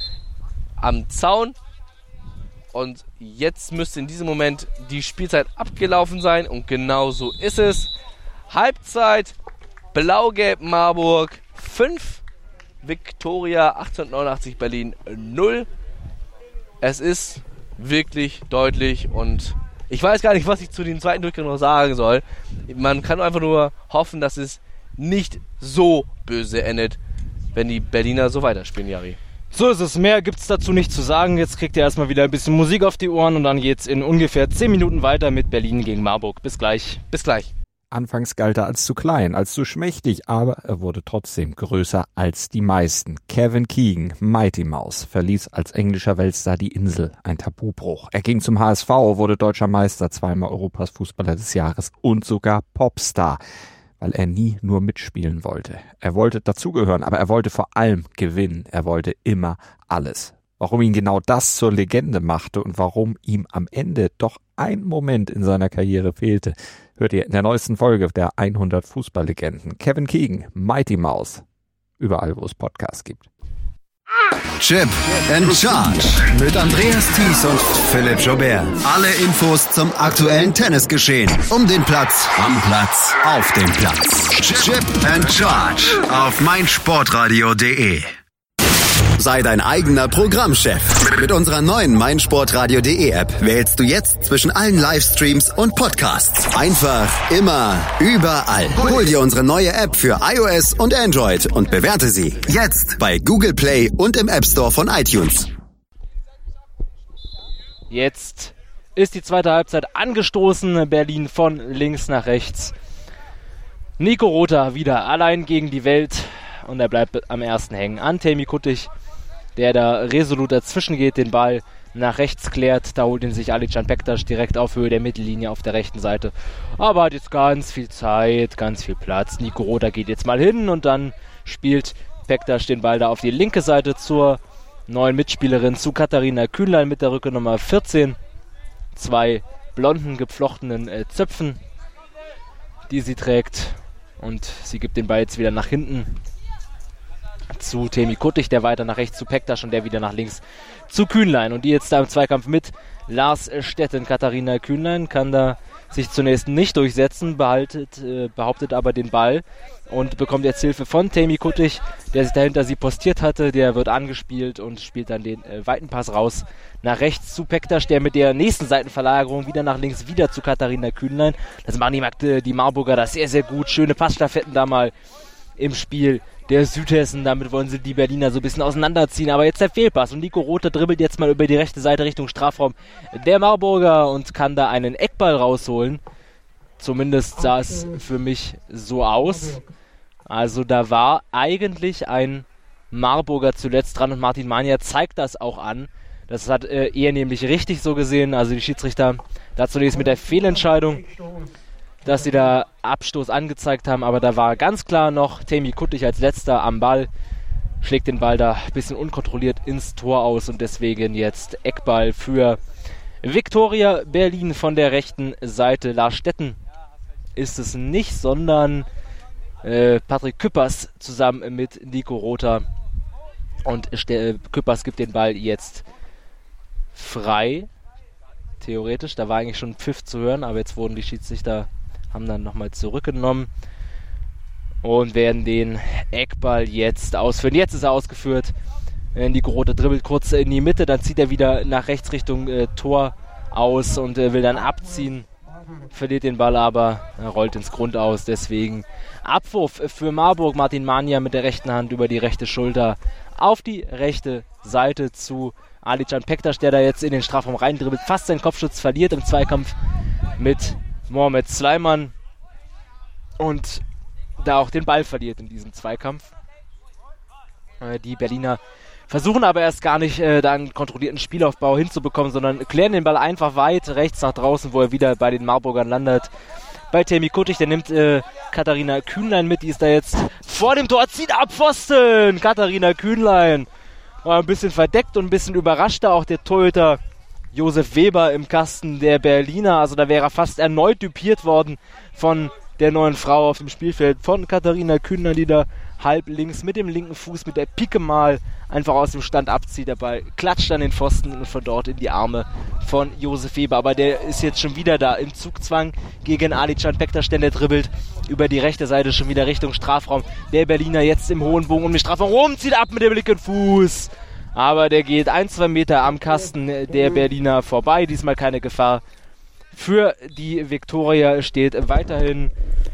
Speaker 2: am Zaun. Und jetzt müsste in diesem Moment die Spielzeit abgelaufen sein. Und genau so ist es. Halbzeit, Blau-Gelb Marburg 5, Viktoria 1889 Berlin 0. Es ist wirklich deutlich und ich weiß gar nicht, was ich zu dem zweiten Durchgang noch sagen soll. Man kann einfach nur hoffen, dass es nicht so böse endet, wenn die Berliner so weiterspielen, Jari.
Speaker 3: So ist es, mehr gibt's dazu nicht zu sagen. Jetzt kriegt ihr erstmal wieder ein bisschen Musik auf die Ohren und dann geht's in ungefähr 10 Minuten weiter mit Berlin gegen Marburg. Bis gleich.
Speaker 2: Bis gleich.
Speaker 5: Anfangs galt er als zu klein, als zu schmächtig, aber er wurde trotzdem größer als die meisten. Kevin Keegan, Mighty Mouse, verließ als englischer Weltstar die Insel, ein Tabubruch. Er ging zum HSV, wurde deutscher Meister, zweimal Europas Fußballer des Jahres und sogar Popstar, weil er nie nur mitspielen wollte. Er wollte dazugehören, aber er wollte vor allem gewinnen. Er wollte immer alles. Warum ihn genau das zur Legende machte und warum ihm am Ende doch ein Moment in seiner Karriere fehlte, hört ihr in der neuesten Folge der 100 Fußballlegenden. Kevin Keegan, Mighty Mouse. Überall, wo es Podcasts gibt.
Speaker 1: Chip and Charge mit Andreas Thies und Philipp Joubert. Alle Infos zum aktuellen Tennisgeschehen. Um den Platz, am Platz, auf dem Platz. Chip and Charge auf meinsportradio.de. Sei dein eigener Programmchef. Mit unserer neuen meinsportradio.de App wählst du jetzt zwischen allen Livestreams und Podcasts. Einfach, immer, überall. Hol dir unsere neue App für iOS und Android und bewerte sie jetzt bei Google Play und im App Store von iTunes.
Speaker 3: Jetzt ist die zweite Halbzeit angestoßen. Berlin von links nach rechts. Nico Rother wieder allein gegen die Welt. Und er bleibt am ersten hängen an Tammy Kuttig, der da resolut dazwischen geht, den Ball nach rechts klärt. Da holt ihn sich Alican Bektas direkt auf Höhe der Mittellinie auf der rechten Seite. Aber hat jetzt ganz viel Zeit, ganz viel Platz. Nico Rother geht jetzt mal hin und dann spielt Bektas den Ball da auf die linke Seite zur neuen Mitspielerin, zu Katharina Kühnlein mit der Rückennummer 14. 2 blonden, geflochtenen Zöpfen, die sie trägt. Und sie gibt den Ball jetzt wieder nach hinten zu Tammy Kuttig, der weiter nach rechts zu Bektas und der wieder nach links zu Kühnlein. Und die jetzt da im Zweikampf mit Lars Stetten. Katharina Kühnlein kann da sich zunächst nicht durchsetzen, behauptet aber den Ball und bekommt jetzt Hilfe von Tammy Kuttig, der sich dahinter sie postiert hatte. Der wird angespielt und spielt dann den weiten Pass raus nach rechts zu Bektas, der mit der nächsten Seitenverlagerung wieder nach links, wieder zu Katharina Kühnlein. Das machen die Marburger das sehr, sehr gut. Schöne Passstaffetten da mal im Spiel der Südhessen. Damit wollen sie die Berliner so ein bisschen auseinanderziehen. Aber jetzt der Fehlpass. Und Nico Rother dribbelt jetzt mal über die rechte Seite Richtung Strafraum der Marburger und kann da einen Eckball rausholen. Zumindest sah es für mich so aus. Also da war eigentlich ein Marburger zuletzt dran und Martin Mania zeigt das auch an. Das hat er nämlich richtig so gesehen. Also die Schiedsrichter da zunächst mit der Fehlentscheidung, dass sie da Abstoß angezeigt haben, aber da war ganz klar noch Tammy Kuttig als letzter am Ball, schlägt den Ball da ein bisschen unkontrolliert ins Tor aus und deswegen jetzt Eckball für Viktoria Berlin von der rechten Seite. Lars Stetten ist es nicht, sondern Patrick Küppers zusammen mit Nico Rother und Küppers gibt den Ball jetzt frei, theoretisch, da war eigentlich schon ein Pfiff zu hören, aber jetzt wurden die Schiedsrichter haben dann nochmal zurückgenommen und werden den Eckball jetzt ausführen. Jetzt ist er ausgeführt. Nico Rother dribbelt kurz in die Mitte, dann zieht er wieder nach rechts Richtung Tor aus und will dann abziehen. Verliert den Ball aber, er rollt ins Grund aus. Deswegen Abwurf für Marburg. Martin Mania mit der rechten Hand über die rechte Schulter auf die rechte Seite zu Alican Bektas, der da jetzt in den Strafraum reindribbelt, fast seinen Kopfschutz verliert im Zweikampf mit Mohamed Sleiman und da auch den Ball verliert in diesem Zweikampf. Die Berliner versuchen aber erst gar nicht, da einen kontrollierten Spielaufbau hinzubekommen, sondern klären den Ball einfach weit rechts nach draußen, wo er wieder bei den Marburgern landet. bei Tammy Kuttig. Der nimmt Katharina Kühnlein mit. Die ist da jetzt vor dem Tor. Zieht ab Pfosten. Katharina Kühnlein war ein bisschen verdeckt und ein bisschen überrascht. Auch der Torhüter Josef Weber im Kasten der Berliner. Also da wäre er fast erneut düpiert worden von der neuen Frau auf dem Spielfeld. Von Katharina Kühnlein, die da halb links mit dem linken Fuß mit der Pike mal einfach aus dem Stand abzieht. Dabei klatscht an den Pfosten und von dort in die Arme von Josef Weber. Aber der ist jetzt schon wieder da im Zugzwang gegen Alican Bektaş, der dribbelt über die rechte Seite schon wieder Richtung Strafraum. Der Berliner jetzt im hohen Bogen um den Strafraum rum, zieht ab mit dem linken Fuß. Aber der geht 1-2 Meter am Kasten der Berliner vorbei. Diesmal keine Gefahr. Für die Viktoria steht weiterhin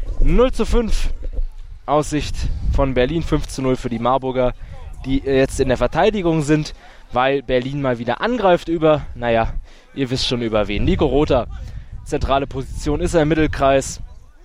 Speaker 3: 0:5. Aussicht von Berlin, 5:0 für die Marburger, die jetzt in der Verteidigung sind, weil Berlin mal wieder angreift über, naja, ihr wisst schon über wen. Nico Rother, zentrale Position, ist er im Mittelkreis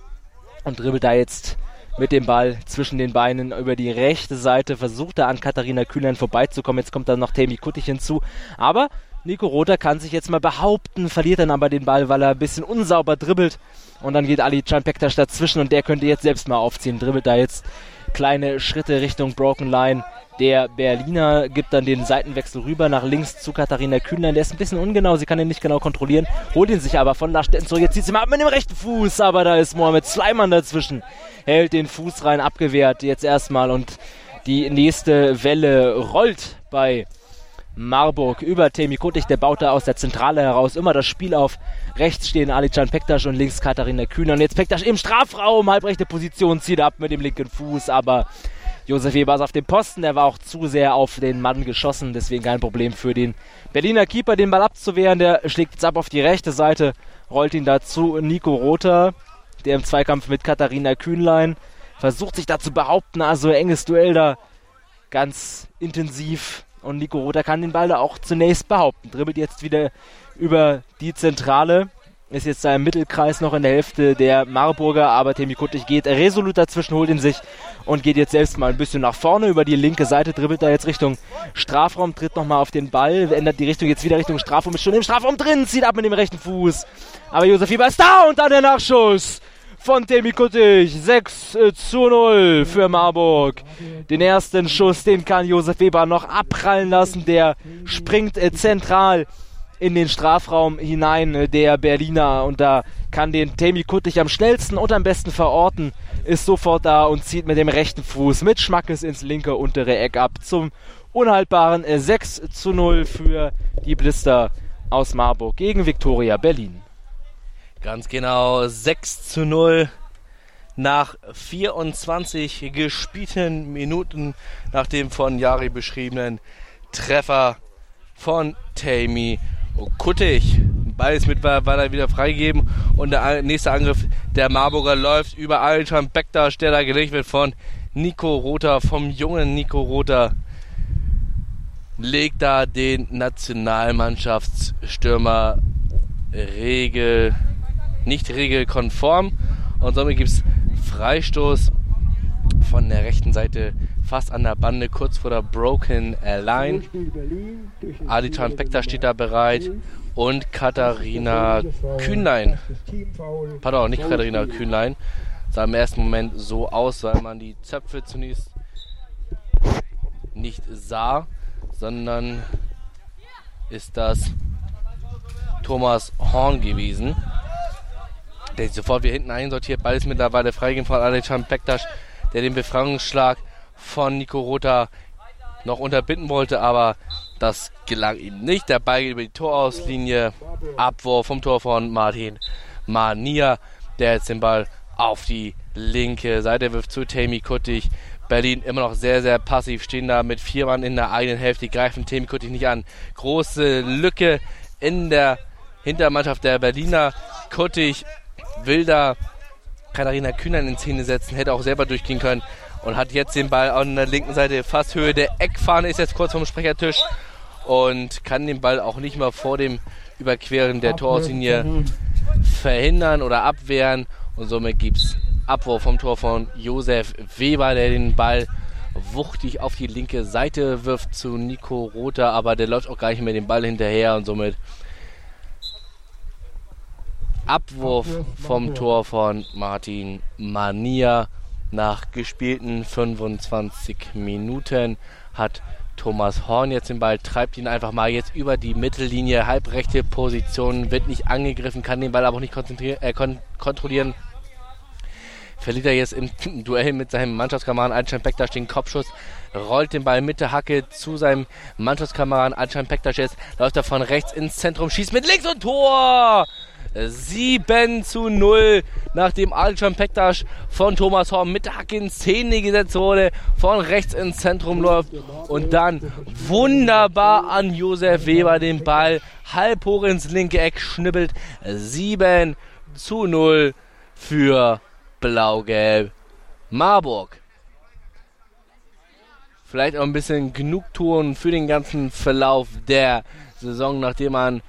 Speaker 3: und dribbelt da jetzt mit dem Ball zwischen den Beinen über die rechte Seite, versucht er an Katharina Kühnlein vorbeizukommen. Jetzt kommt dann noch Tammy Kuttig hinzu, aber Nico Rother kann sich jetzt mal behaupten, verliert dann aber den Ball, weil er ein bisschen unsauber dribbelt. Und dann geht Alican Bektaş dazwischen und der könnte jetzt selbst mal aufziehen. Dribbelt da jetzt kleine Schritte Richtung Broken Line. Der Berliner gibt dann den Seitenwechsel rüber nach links zu Katharina Kühnlein. Der ist ein bisschen ungenau, sie kann ihn nicht genau kontrollieren. Holt ihn sich aber von Lars Stetten zurück. Jetzt zieht sie mal ab mit dem rechten Fuß, aber da ist Mohamed Sleiman dazwischen. Hält den Fuß rein, abgewehrt jetzt erstmal und die nächste Welle rollt bei Marburg über Tammy Kuttig, der baut da aus der Zentrale heraus immer das Spiel auf. Rechts stehen Alican Bektaş und links Katharina Kühnlein. Und jetzt Bektaş im Strafraum, halbrechte Position, zieht ab mit dem linken Fuß, aber Josef Weber ist auf dem Posten, der war auch zu sehr auf den Mann geschossen, deswegen kein Problem für den Berliner Keeper, den Ball abzuwehren. Der schlägt jetzt ab auf die rechte Seite, rollt ihn dazu Nico Rother, der im Zweikampf mit Katharina Kühnlein versucht sich da zu behaupten, also enges Duell da, ganz intensiv. Und Nico Rother kann den Ball da auch zunächst behaupten. Dribbelt jetzt wieder über die Zentrale. Ist jetzt da im Mittelkreis noch in der Hälfte der Marburger. Aber Tammy Kuttig geht resolut dazwischen, holt ihn sich und geht jetzt selbst mal ein bisschen nach vorne über die linke Seite. Dribbelt da jetzt Richtung Strafraum, tritt nochmal auf den Ball. Ändert die Richtung jetzt wieder Richtung Strafraum. Ist schon im Strafraum drin, zieht ab mit dem rechten Fuß. Aber Josef Weber ist da und dann der Nachschuss von Tammy Kuttig. 6:0 für Marburg. Den ersten Schuss, den kann Josef Weber noch abprallen lassen. Der springt zentral in den Strafraum hinein, der Berliner. Und da kann den Tammy Kuttig am schnellsten und am besten verorten. Ist sofort da und zieht mit dem rechten Fuß mit Schmackes ins linke untere Eck ab. Zum unhaltbaren 6:0 für die Blister aus Marburg gegen Viktoria Berlin.
Speaker 2: Ganz genau, 6:0 nach 24 gespielten Minuten nach dem von Jari beschriebenen Treffer von Tammy Kuttig. Ball ist mittlerweile wieder freigegeben und der nächste Angriff der Marburger läuft über Alican Bektaş, der da gelegt wird von Nico Rother, vom jungen Nico Rother. Legt da den Nationalmannschaftsstürmer nicht regelkonform und somit gibt es Freistoß von der rechten Seite fast an der Bande, kurz vor der Broken Line. Alican Bektaş steht da bereit und Katharina Kühnlein. Pardon, nicht Katharina Kühnlein. Sah im ersten Moment so aus, weil man die Zöpfe zunächst nicht sah, sondern ist das Thomas Horn gewesen, der sich sofort wieder hinten einsortiert. Ball ist mittlerweile freigegeben von Alican Bektaş, der den Befreiungsschlag von Nico Rother noch unterbinden wollte, aber das gelang ihm nicht. Der Ball geht über die Torauslinie. Abwurf vom Tor von Martin Mania, der jetzt den Ball auf die linke Seite wirft zu Tammy Kuttig. Berlin immer noch sehr, sehr passiv, stehen da mit 4 Mann in der eigenen Hälfte, greifen Tammy Kuttig nicht an. Große Lücke in der Hintermannschaft der Berliner. Kuttig will da Katharina Kühnlein in Szene setzen, hätte auch selber durchgehen können und hat jetzt den Ball an der linken Seite, fast Höhe der Eckfahne, ist jetzt kurz vom Sprechertisch und kann den Ball auch nicht mal vor dem Überqueren der Torauslinie verhindern oder abwehren und somit gibt es Abwurf vom Tor von Josef Weber, der den Ball wuchtig auf die linke Seite wirft zu Nico Rother, aber der läuft auch gar nicht mehr den Ball hinterher und somit Abwurf vom Tor von Martin Mania. Nach gespielten 25 Minuten hat Thomas Horn jetzt den Ball, treibt ihn einfach mal jetzt über die Mittellinie, halbrechte Position, wird nicht angegriffen, kann den Ball aber auch nicht kontrollieren. Verliert er jetzt im Duell mit seinem Mannschaftskameraden Alcan Bektasch den Kopfschuss, rollt den Ball mit der Hacke zu seinem Mannschaftskameraden Alcan Bektasch. Jetzt läuft er von rechts ins Zentrum, schießt mit links und Tor! 7:0, nachdem Alcan Bektasch von Thomas Horn mit der Hacke in Szene gesetzt wurde, von rechts ins Zentrum läuft und dann wunderbar an Josef Weber den Ball halb hoch ins linke Eck schnippelt. 7:0 für Blau-Gelb Marburg. Vielleicht auch ein bisschen Genugtuung für den ganzen Verlauf der Saison, nachdem man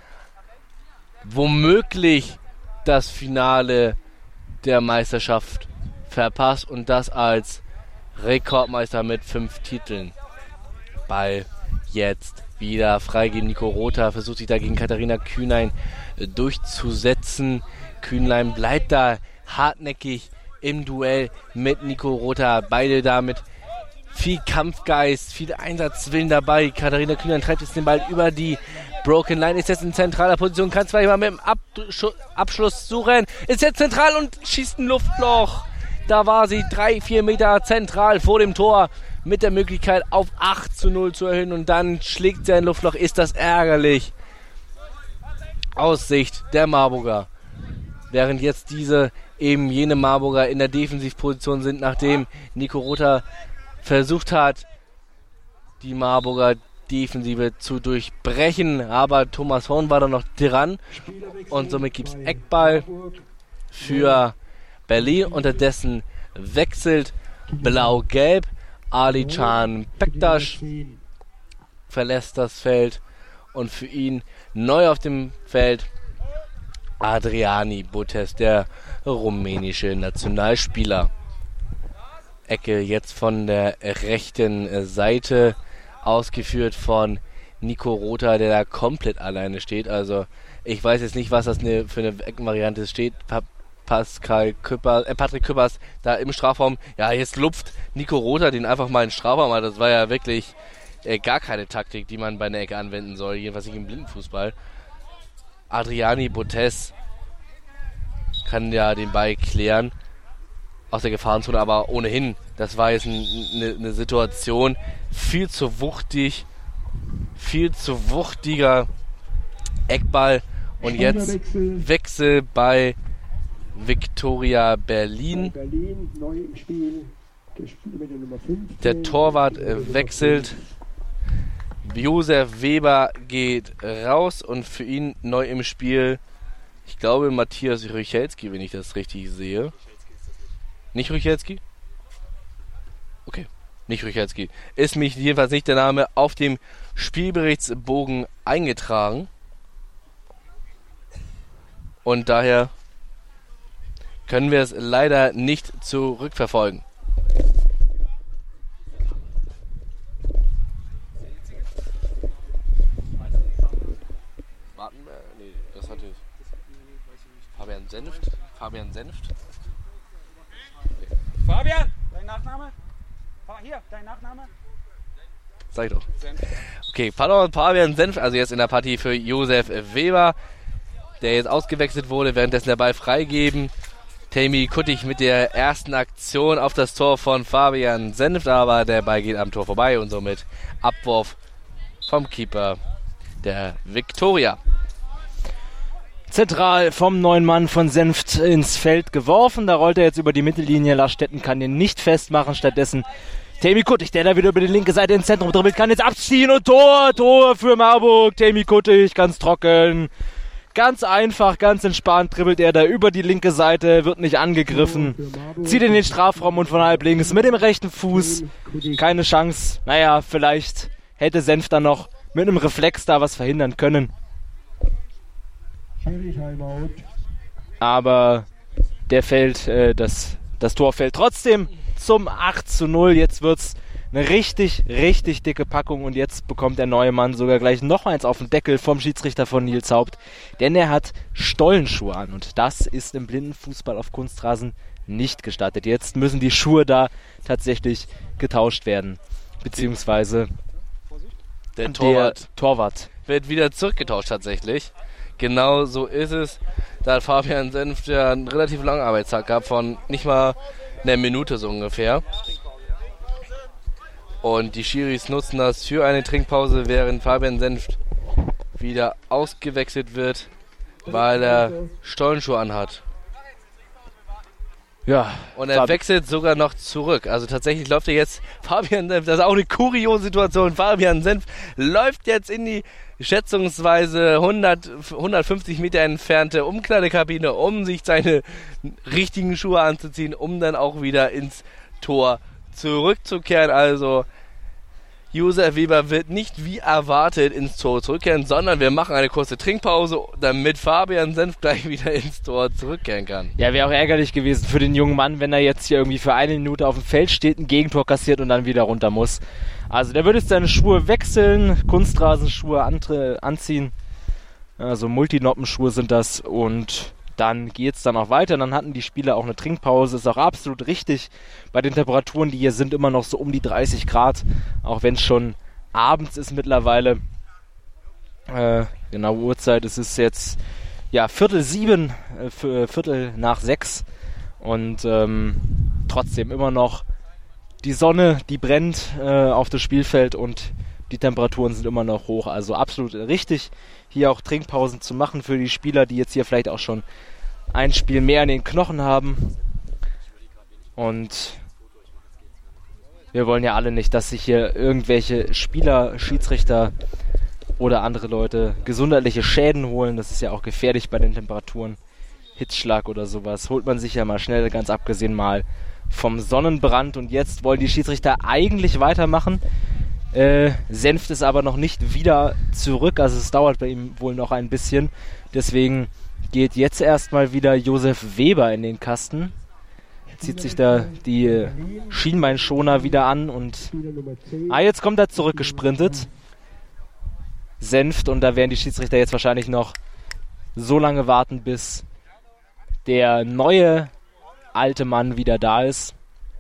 Speaker 2: womöglich das Finale der Meisterschaft verpasst und das als Rekordmeister mit 5 Titeln. Ball jetzt wieder freigeben. Nico Rother versucht sich da gegen Katharina Kühnlein durchzusetzen. Kühnlein bleibt da hartnäckig im Duell mit Nico Rother. Beide da mit viel Kampfgeist, viel Einsatzwillen dabei. Katharina Kühnlein treibt jetzt den Ball über die Broken Line, ist jetzt in zentraler Position, kann zwar mal mit dem Abschluss suchen, ist jetzt zentral und schießt ein Luftloch. Da war sie 3-4 Meter zentral vor dem Tor mit der Möglichkeit auf 8:0 zu erhöhen und dann schlägt sie ein Luftloch. Ist das ärgerlich aus Sicht der Marburger. Während jetzt jene Marburger in der Defensivposition sind, nachdem Nico Rother versucht hat, die Marburger Defensive zu durchbrechen, aber Thomas Horn war da noch dran und somit gibt es Eckball für Berlin. Unterdessen wechselt Blau-Gelb. Alcan Bektasch verlässt das Feld und für ihn neu auf dem Feld Adriani Botez, der rumänische Nationalspieler. Ecke jetzt von der rechten Seite, ausgeführt von Nico Rother, der da komplett alleine steht. Also ich weiß jetzt nicht, was das für eine Eckenvariante steht. Patrick Küppers da im Strafraum. Ja, jetzt lupft Nico Rother den einfach mal in den Strafraum. Das war ja wirklich gar keine Taktik, die man bei einer Ecke anwenden soll. Jedenfalls nicht im Blindenfußball. Adriani Botez kann ja den Ball klären aus der Gefahrenzone, aber ohnehin, das war jetzt eine Situation, viel zu wuchtiger Eckball und jetzt Wechsel bei Viktoria Berlin. Der Torwart wechselt, Josef Weber geht raus und für ihn neu im Spiel, ich glaube, Matthias Rychelski, wenn ich das richtig sehe. Nicht Rychelski? Okay, nicht Rychelski. Ist mich jedenfalls nicht der Name auf dem Spielberichtsbogen eingetragen. Und daher können wir es leider nicht zurückverfolgen. Warten wir? Nee, das hatte Fabian Senft.
Speaker 6: Fabian, dein Nachname? Hier, dein Nachname?
Speaker 2: Sag ich doch. Okay, Fabian Senft, also jetzt in der Partie für Josef Weber, der jetzt ausgewechselt wurde, währenddessen der Ball freigeben. Tammy Kuttig mit der ersten Aktion auf das Tor von Fabian Senft, aber der Ball geht am Tor vorbei und somit Abwurf vom Keeper der Viktoria.
Speaker 3: Zentral vom neuen Mann von Senft ins Feld geworfen. Da rollt er jetzt über die Mittellinie. Lars Stetten kann den nicht festmachen. Stattdessen Tammy Kuttig, der da wieder über die linke Seite ins Zentrum dribbelt, kann jetzt abziehen und Tor für Marburg. Tammy Kuttig, ganz trocken. Ganz einfach, ganz entspannt dribbelt er da über die linke Seite, wird nicht angegriffen. Zieht in den Strafraum und von halb links mit dem rechten Fuß. Keine Chance. Naja, vielleicht hätte Senft dann noch mit einem Reflex da was verhindern können. Aber das Tor fällt trotzdem zum 8:0. Jetzt wird's Eine richtig, richtig dicke Packung und jetzt bekommt der neue Mann sogar gleich noch eins auf den Deckel vom Schiedsrichter von Nils Haupt, denn er hat Stollenschuhe an und das ist im Blindenfußball auf Kunstrasen nicht gestattet. Jetzt müssen die Schuhe da tatsächlich getauscht werden, beziehungsweise
Speaker 2: Der
Speaker 3: Torwart
Speaker 2: wird wieder zurückgetauscht tatsächlich. Genau so ist es. Da hat Fabian Senft ja einen relativ langen Arbeitstag gehabt von nicht mal einer Minute so ungefähr. Und die Schiris nutzen das für eine Trinkpause, während Fabian Senft wieder ausgewechselt wird, weil er Stollenschuhe anhat.
Speaker 3: Ja.
Speaker 2: Und er wechselt sogar noch zurück. Also tatsächlich läuft er jetzt Fabian Senft, das ist auch eine kuriose Situation. Fabian Senft läuft jetzt in die schätzungsweise 150 Meter entfernte Umkleidekabine, um sich seine richtigen Schuhe anzuziehen, um dann auch wieder ins Tor zurückzukehren. Also Josef Weber wird nicht wie erwartet ins Tor zurückkehren, sondern wir machen eine kurze Trinkpause, damit Fabian Senft gleich wieder ins Tor zurückkehren kann.
Speaker 3: Ja, wäre auch ärgerlich gewesen für den jungen Mann, wenn er jetzt hier irgendwie für 1 Minute auf dem Feld steht, ein Gegentor kassiert und dann wieder runter muss. Also der wird jetzt seine Schuhe wechseln, Kunstrasenschuhe anziehen, also Multinoppenschuhe sind das und dann geht's dann auch weiter. Dann hatten die Spieler auch eine Trinkpause. Ist auch absolut richtig. Bei den Temperaturen, die hier sind, immer noch so um die 30 Grad. Auch wenn es schon abends ist mittlerweile. Genau, Uhrzeit. Es ist jetzt 6:15. 5:45. Und trotzdem immer noch die Sonne, die brennt auf das Spielfeld und die Temperaturen sind immer noch hoch. Also absolut richtig, hier auch Trinkpausen zu machen für die Spieler, die jetzt hier vielleicht auch schon ein Spiel mehr in den Knochen haben. Und wir wollen ja alle nicht, dass sich hier irgendwelche Spieler, Schiedsrichter oder andere Leute gesundheitliche Schäden holen. Das ist ja auch gefährlich bei den Temperaturen. Hitzschlag oder sowas holt man sich ja mal schnell, ganz abgesehen mal vom Sonnenbrand. Und jetzt wollen die Schiedsrichter eigentlich weitermachen. Senft ist aber noch nicht wieder zurück, also es dauert bei ihm wohl noch ein bisschen. Deswegen geht jetzt erstmal wieder Josef Weber in den Kasten. Zieht sich da die Schienbeinschoner wieder an und jetzt kommt er zurückgesprintet. Senft, und da werden die Schiedsrichter jetzt wahrscheinlich noch so lange warten, bis der neue alte Mann wieder da ist.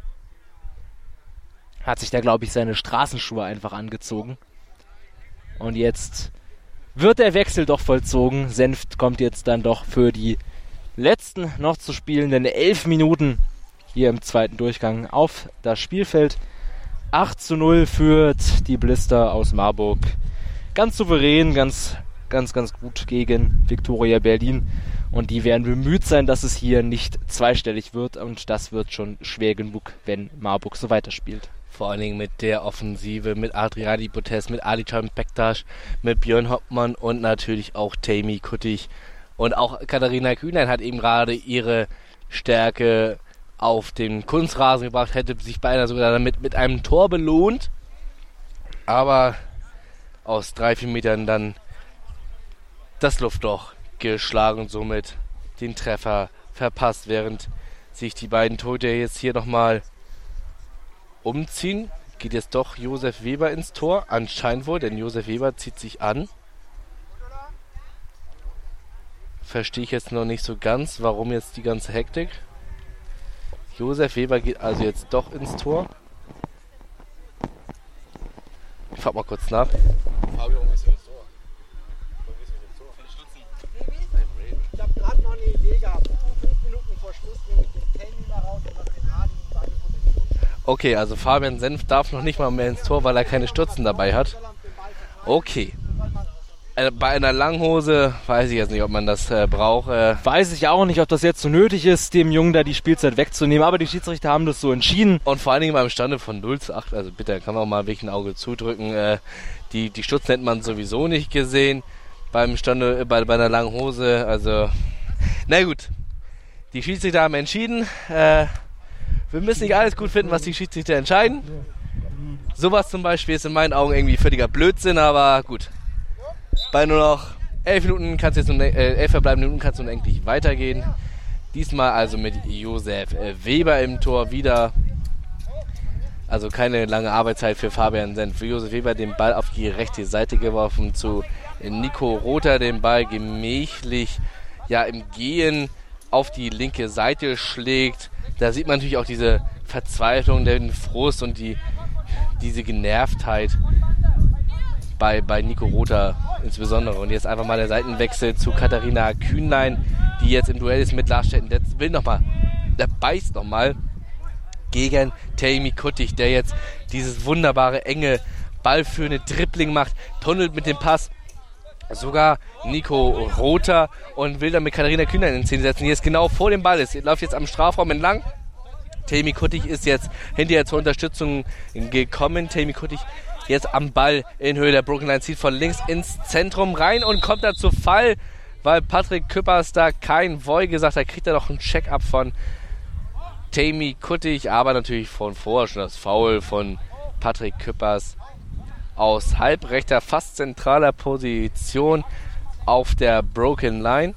Speaker 3: Hat sich da, glaube ich, seine Straßenschuhe einfach angezogen. Und jetzt wird der Wechsel doch vollzogen. Senft kommt jetzt dann doch für die letzten noch zu spielenden 11 Minuten hier im zweiten Durchgang auf das Spielfeld. 8:0 führt die Blister aus Marburg. Ganz souverän, ganz gut gegen Viktoria Berlin. Und die werden bemüht sein, dass es hier nicht zweistellig wird. Und das wird schon schwer genug, wenn Marburg so weiterspielt.
Speaker 2: Vor allen Dingen mit der Offensive, mit Adriani Botes, mit Alican Bektas, mit Björn Hoppmann und natürlich auch Tammy Kuttig. Und auch Katharina Kühnlein hat eben gerade ihre Stärke auf den Kunstrasen gebracht, hätte sich beinahe sogar damit mit einem Tor belohnt. Aber aus 3-4 Metern dann das Luftloch geschlagen und somit den Treffer verpasst, während sich die beiden Torhüter jetzt hier nochmal umziehen. Geht jetzt doch Josef Weber ins Tor, anscheinend wohl, denn Josef Weber zieht sich an. Verstehe ich jetzt noch nicht so ganz, warum jetzt die ganze Hektik. Josef Weber geht also jetzt doch ins Tor. Ich frage mal kurz nach. Fabio, wo ist das Tor?
Speaker 6: Ich habe gerade noch eine Idee gehabt. 5 Minuten vor Schluss nehme ich den Kenny mal raus und mache den Adi in seine Position.
Speaker 2: Okay, also Fabian Senft darf noch nicht mal mehr ins Tor, weil er keine Stutzen dabei hat. Okay. Bei einer Langhose weiß ich jetzt nicht, ob man das braucht.
Speaker 3: Weiß ich auch nicht, ob das jetzt so nötig ist, dem Jungen da die Spielzeit wegzunehmen, aber die Schiedsrichter haben das so entschieden.
Speaker 2: Und vor allen Dingen beim Stande von 0:8, also bitte, kann man auch mal wirklich ein Auge zudrücken. Die Stutzen hätte man sowieso nicht gesehen beim Stande, bei einer langen Hose. Also, na gut. Die Schiedsrichter haben entschieden. Wir müssen nicht alles gut finden, was die Schiedsrichter entscheiden. Sowas zum Beispiel ist in meinen Augen irgendwie völliger Blödsinn, aber gut. Bei nur noch 11 verbleibenden Minuten kann es nun endlich weitergehen. Diesmal also mit Josef Weber im Tor wieder. Also keine lange Arbeitszeit für Fabian Senf. Für Josef Weber den Ball auf die rechte Seite geworfen zu Nico Rother, den Ball gemächlich im Gehen auf die linke Seite schlägt. Da sieht man natürlich auch diese Verzweiflung, den Frust und diese Genervtheit bei Nico Rother insbesondere. Und jetzt einfach mal der Seitenwechsel zu Katharina Kühnlein, die jetzt im Duell ist mit Lars Stetten. Der beißt nochmal gegen Tammy Kuttig, der jetzt dieses wunderbare, enge, ballführende Dribbling macht, tunnelt mit dem Pass sogar Nico Rother und will dann mit Katharina Kühnlein in Szene setzen, die jetzt genau vor dem Ball ist. Läuft jetzt am Strafraum entlang. Tammy Kuttig ist jetzt hinterher zur Unterstützung gekommen. Tammy Kuttig jetzt am Ball in Höhe der Broken Line, zieht von links ins Zentrum rein und kommt da zu Fall, weil Patrick Küppers da kein Voi gesagt hat. Kriegt er doch einen Check-up von Tammy Kuttig, aber natürlich von vorher schon das Foul von Patrick Küppers aus halbrechter, fast zentraler Position auf der Broken Line.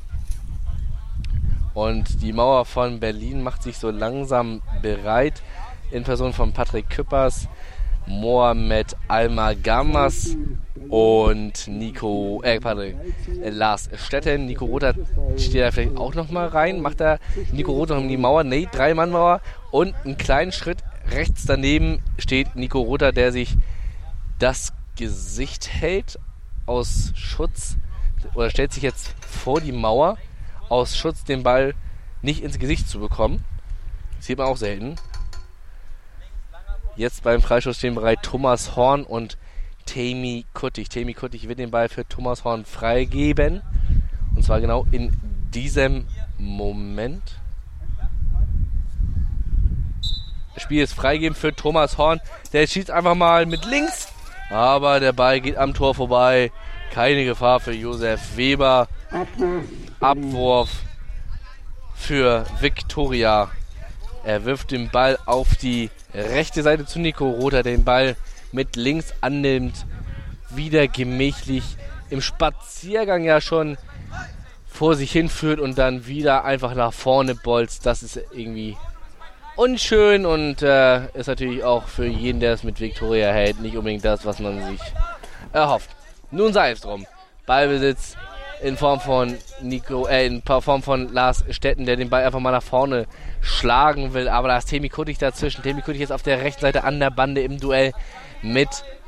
Speaker 2: Und die Mauer von Berlin macht sich so langsam bereit in Person von Patrick Küppers, Mohamed Almagamas und Lars Stetten. Nico Rother steht da vielleicht auch nochmal rein. Macht da Nico Rother um die Mauer? Nee, 3-Mann-Mauer. Und einen kleinen Schritt rechts daneben steht Nico Rother, der sich das Gesicht hält aus Schutz, oder stellt sich jetzt vor die Mauer aus Schutz, den Ball nicht ins Gesicht zu bekommen. Das sieht man auch selten. Jetzt beim Freischuss stehen bereit Thomas Horn und Tammy Kuttig. Tammy Kuttig wird den Ball für Thomas Horn freigeben. Und zwar genau in diesem Moment. Das Spiel ist freigeben für Thomas Horn. Der schießt einfach mal mit links. Aber der Ball geht am Tor vorbei. Keine Gefahr für Josef Weber. Abwurf für Viktoria. Er wirft den Ball auf die rechte Seite zu Nico Rother, den Ball mit links annimmt, wieder gemächlich im Spaziergang ja schon vor sich hinführt und dann wieder einfach nach vorne bolzt. Das ist irgendwie unschön und ist natürlich auch für jeden, der es mit Viktoria hält, nicht unbedingt das, was man sich erhofft. Nun sei es drum. Ballbesitz in Form von Lars Stetten, der den Ball einfach mal nach vorne schlagen will, aber da ist Tammy Kuttig dazwischen. Tammy Kuttig jetzt auf der rechten Seite an der Bande im Duell mit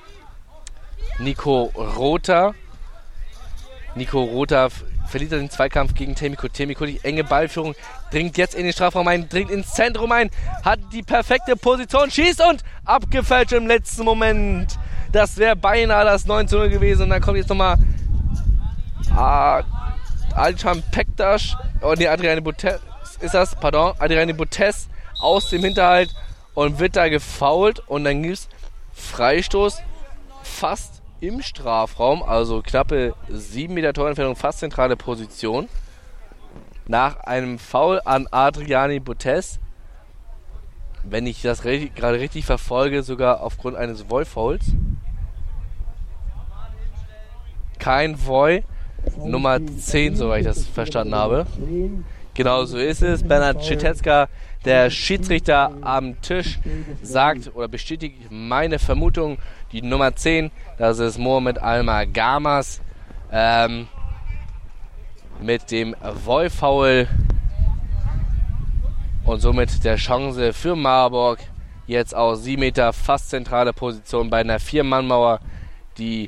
Speaker 2: Nico Rother. Nico Rother verliert den Zweikampf gegen Tammy Kuttig. Tammy Kuttig, enge Ballführung, dringt jetzt in den Strafraum ein, dringt ins Zentrum ein, hat die perfekte Position, schießt und abgefälscht im letzten Moment. Das wäre beinahe das 9:0 gewesen und dann kommt jetzt nochmal Alcan Pektas, Adriane Botes aus dem Hinterhalt und wird da gefoult und dann gibt es Freistoß fast im Strafraum, also knappe 7 Meter Torentfernung, fast zentrale Position. Nach einem Foul an Adriane Botes, wenn ich das gerade richtig verfolge, sogar aufgrund eines Voi-Fouls. Kein Voi. Nummer 10, soweit ich das verstanden habe. Genau so ist es. Bernhard Schitetzka, der Schiedsrichter am Tisch, sagt oder bestätigt meine Vermutung. Die Nummer 10, das ist Mohamed Almagamas mit dem Voi-Foul und somit der Chance für Marburg jetzt aus 7 Meter fast zentrale Position bei einer 4-Mann-Mauer, die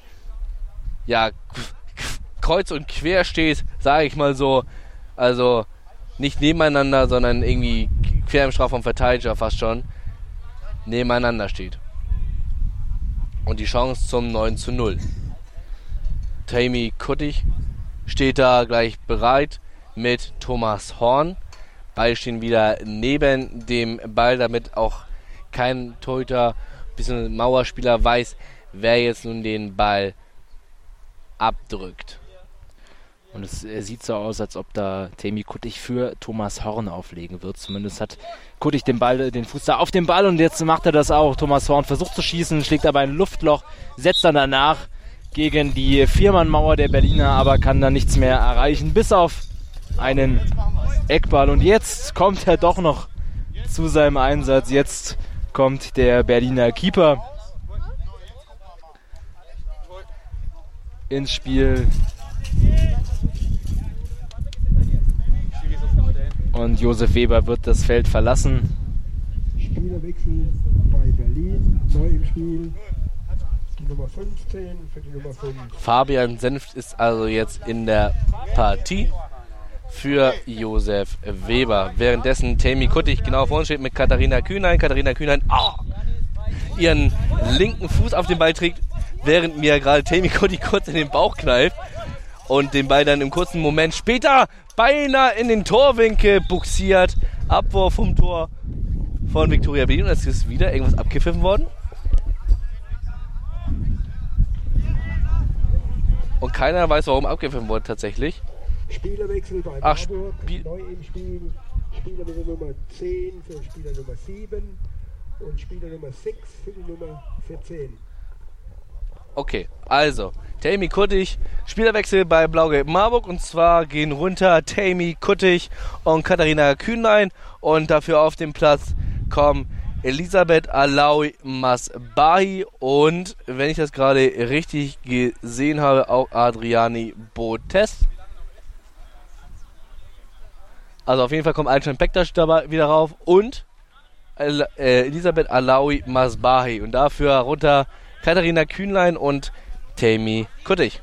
Speaker 2: kreuz und quer steht, sage ich mal so. Also nicht nebeneinander, sondern irgendwie quer im Strafraum verteidigt, ja fast schon. Nebeneinander steht. Und die Chance zum 9:0. Tammy Kuttig steht da gleich bereit mit Thomas Horn. Beide stehen wieder neben dem Ball, damit auch kein Torhüter, bzw. Mauerspieler weiß, wer jetzt nun den Ball abdrückt.
Speaker 3: Und es sieht so aus, als ob da Tammy Kuttig für Thomas Horn auflegen wird. Zumindest hat Kuttig den Fuß da auf den Ball und jetzt macht er das auch. Thomas Horn versucht zu schießen, schlägt aber ein Luftloch, setzt dann danach gegen die 4-Mann-Mauer der Berliner, aber kann dann nichts mehr erreichen, bis auf einen Eckball. Und jetzt kommt er doch noch zu seinem Einsatz. Jetzt kommt der Berliner Keeper ins Spiel. Und Josef Weber wird das Feld verlassen.
Speaker 4: Spielerwechsel bei Berlin, neu im Spiel. Die Nummer 15 für die Nummer 5.
Speaker 2: Fabian Senft ist also jetzt in der Partie für Josef Weber. Währenddessen Tammy Kuttig genau vor uns steht mit Katharina Kühnlein. Katharina Kühnlein ihren linken Fuß auf den Ball trägt, während mir gerade Tammy Kuttig kurz in den Bauch kneift und den Ball dann im kurzen Moment später beinahe in den Torwinkel buxiert. Abwurf vom Tor von Viktoria Berlin. Und es ist wieder irgendwas abgepfiffen worden. Und keiner weiß, warum abgepfiffen wurde tatsächlich.
Speaker 4: Spielerwechsel bei Marburg, neu im Spiel. Spieler mit der Nummer 10 für Spieler Nummer 7 und Spieler Nummer 6 für die Nummer 14.
Speaker 2: Okay, also Tammy Kuttig, Spielerwechsel bei Blau-Gelb Marburg, und zwar gehen runter Tammy Kuttig und Katharina Kühnlein, und dafür auf den Platz kommen Elisabeth Alaoui Masbahi und, wenn ich das gerade richtig gesehen habe, auch Adriani Botes. Also auf jeden Fall kommt Alcan Pektas dabei wieder rauf und Elisabeth Alaoui Masbahi, und dafür runter Katharina Kühnlein und Tammy Kuttig.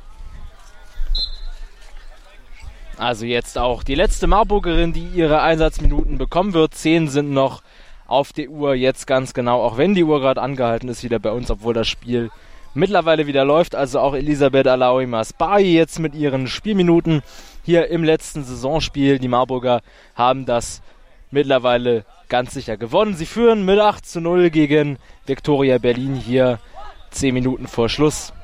Speaker 3: Also jetzt auch die letzte Marburgerin, die ihre Einsatzminuten bekommen wird. 10 sind noch auf der Uhr, jetzt ganz genau, auch wenn die Uhr gerade angehalten ist, wieder bei uns, obwohl das Spiel mittlerweile wieder läuft. Also auch Elisabeth Alaoui Masbahi jetzt mit ihren Spielminuten hier im letzten Saisonspiel. Die Marburger haben das mittlerweile ganz sicher gewonnen. Sie führen mit 8:0 gegen Viktoria Berlin hier 10 Minuten vor Schluss.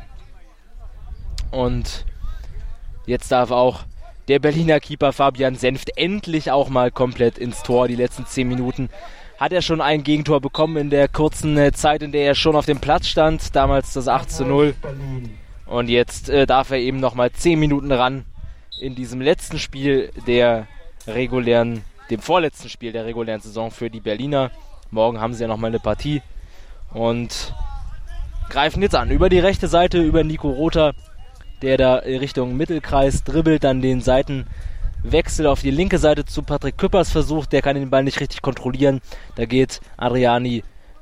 Speaker 3: Und jetzt darf auch der Berliner Keeper Fabian Senft endlich auch mal komplett ins Tor. Die letzten 10 Minuten hat er schon ein Gegentor bekommen in der kurzen Zeit, in der er schon auf dem Platz stand. Damals das 8:0. Und jetzt darf er eben nochmal 10 Minuten ran in diesem letzten Spiel dem vorletzten Spiel der regulären Saison für die Berliner. Morgen haben sie ja nochmal eine Partie. Und greifen jetzt an. Über die rechte Seite, über Nico Rother, der da Richtung Mittelkreis dribbelt, dann den Seitenwechsel auf die linke Seite zu Patrick Küppers versucht. Der kann den Ball nicht richtig kontrollieren. Da geht Adriani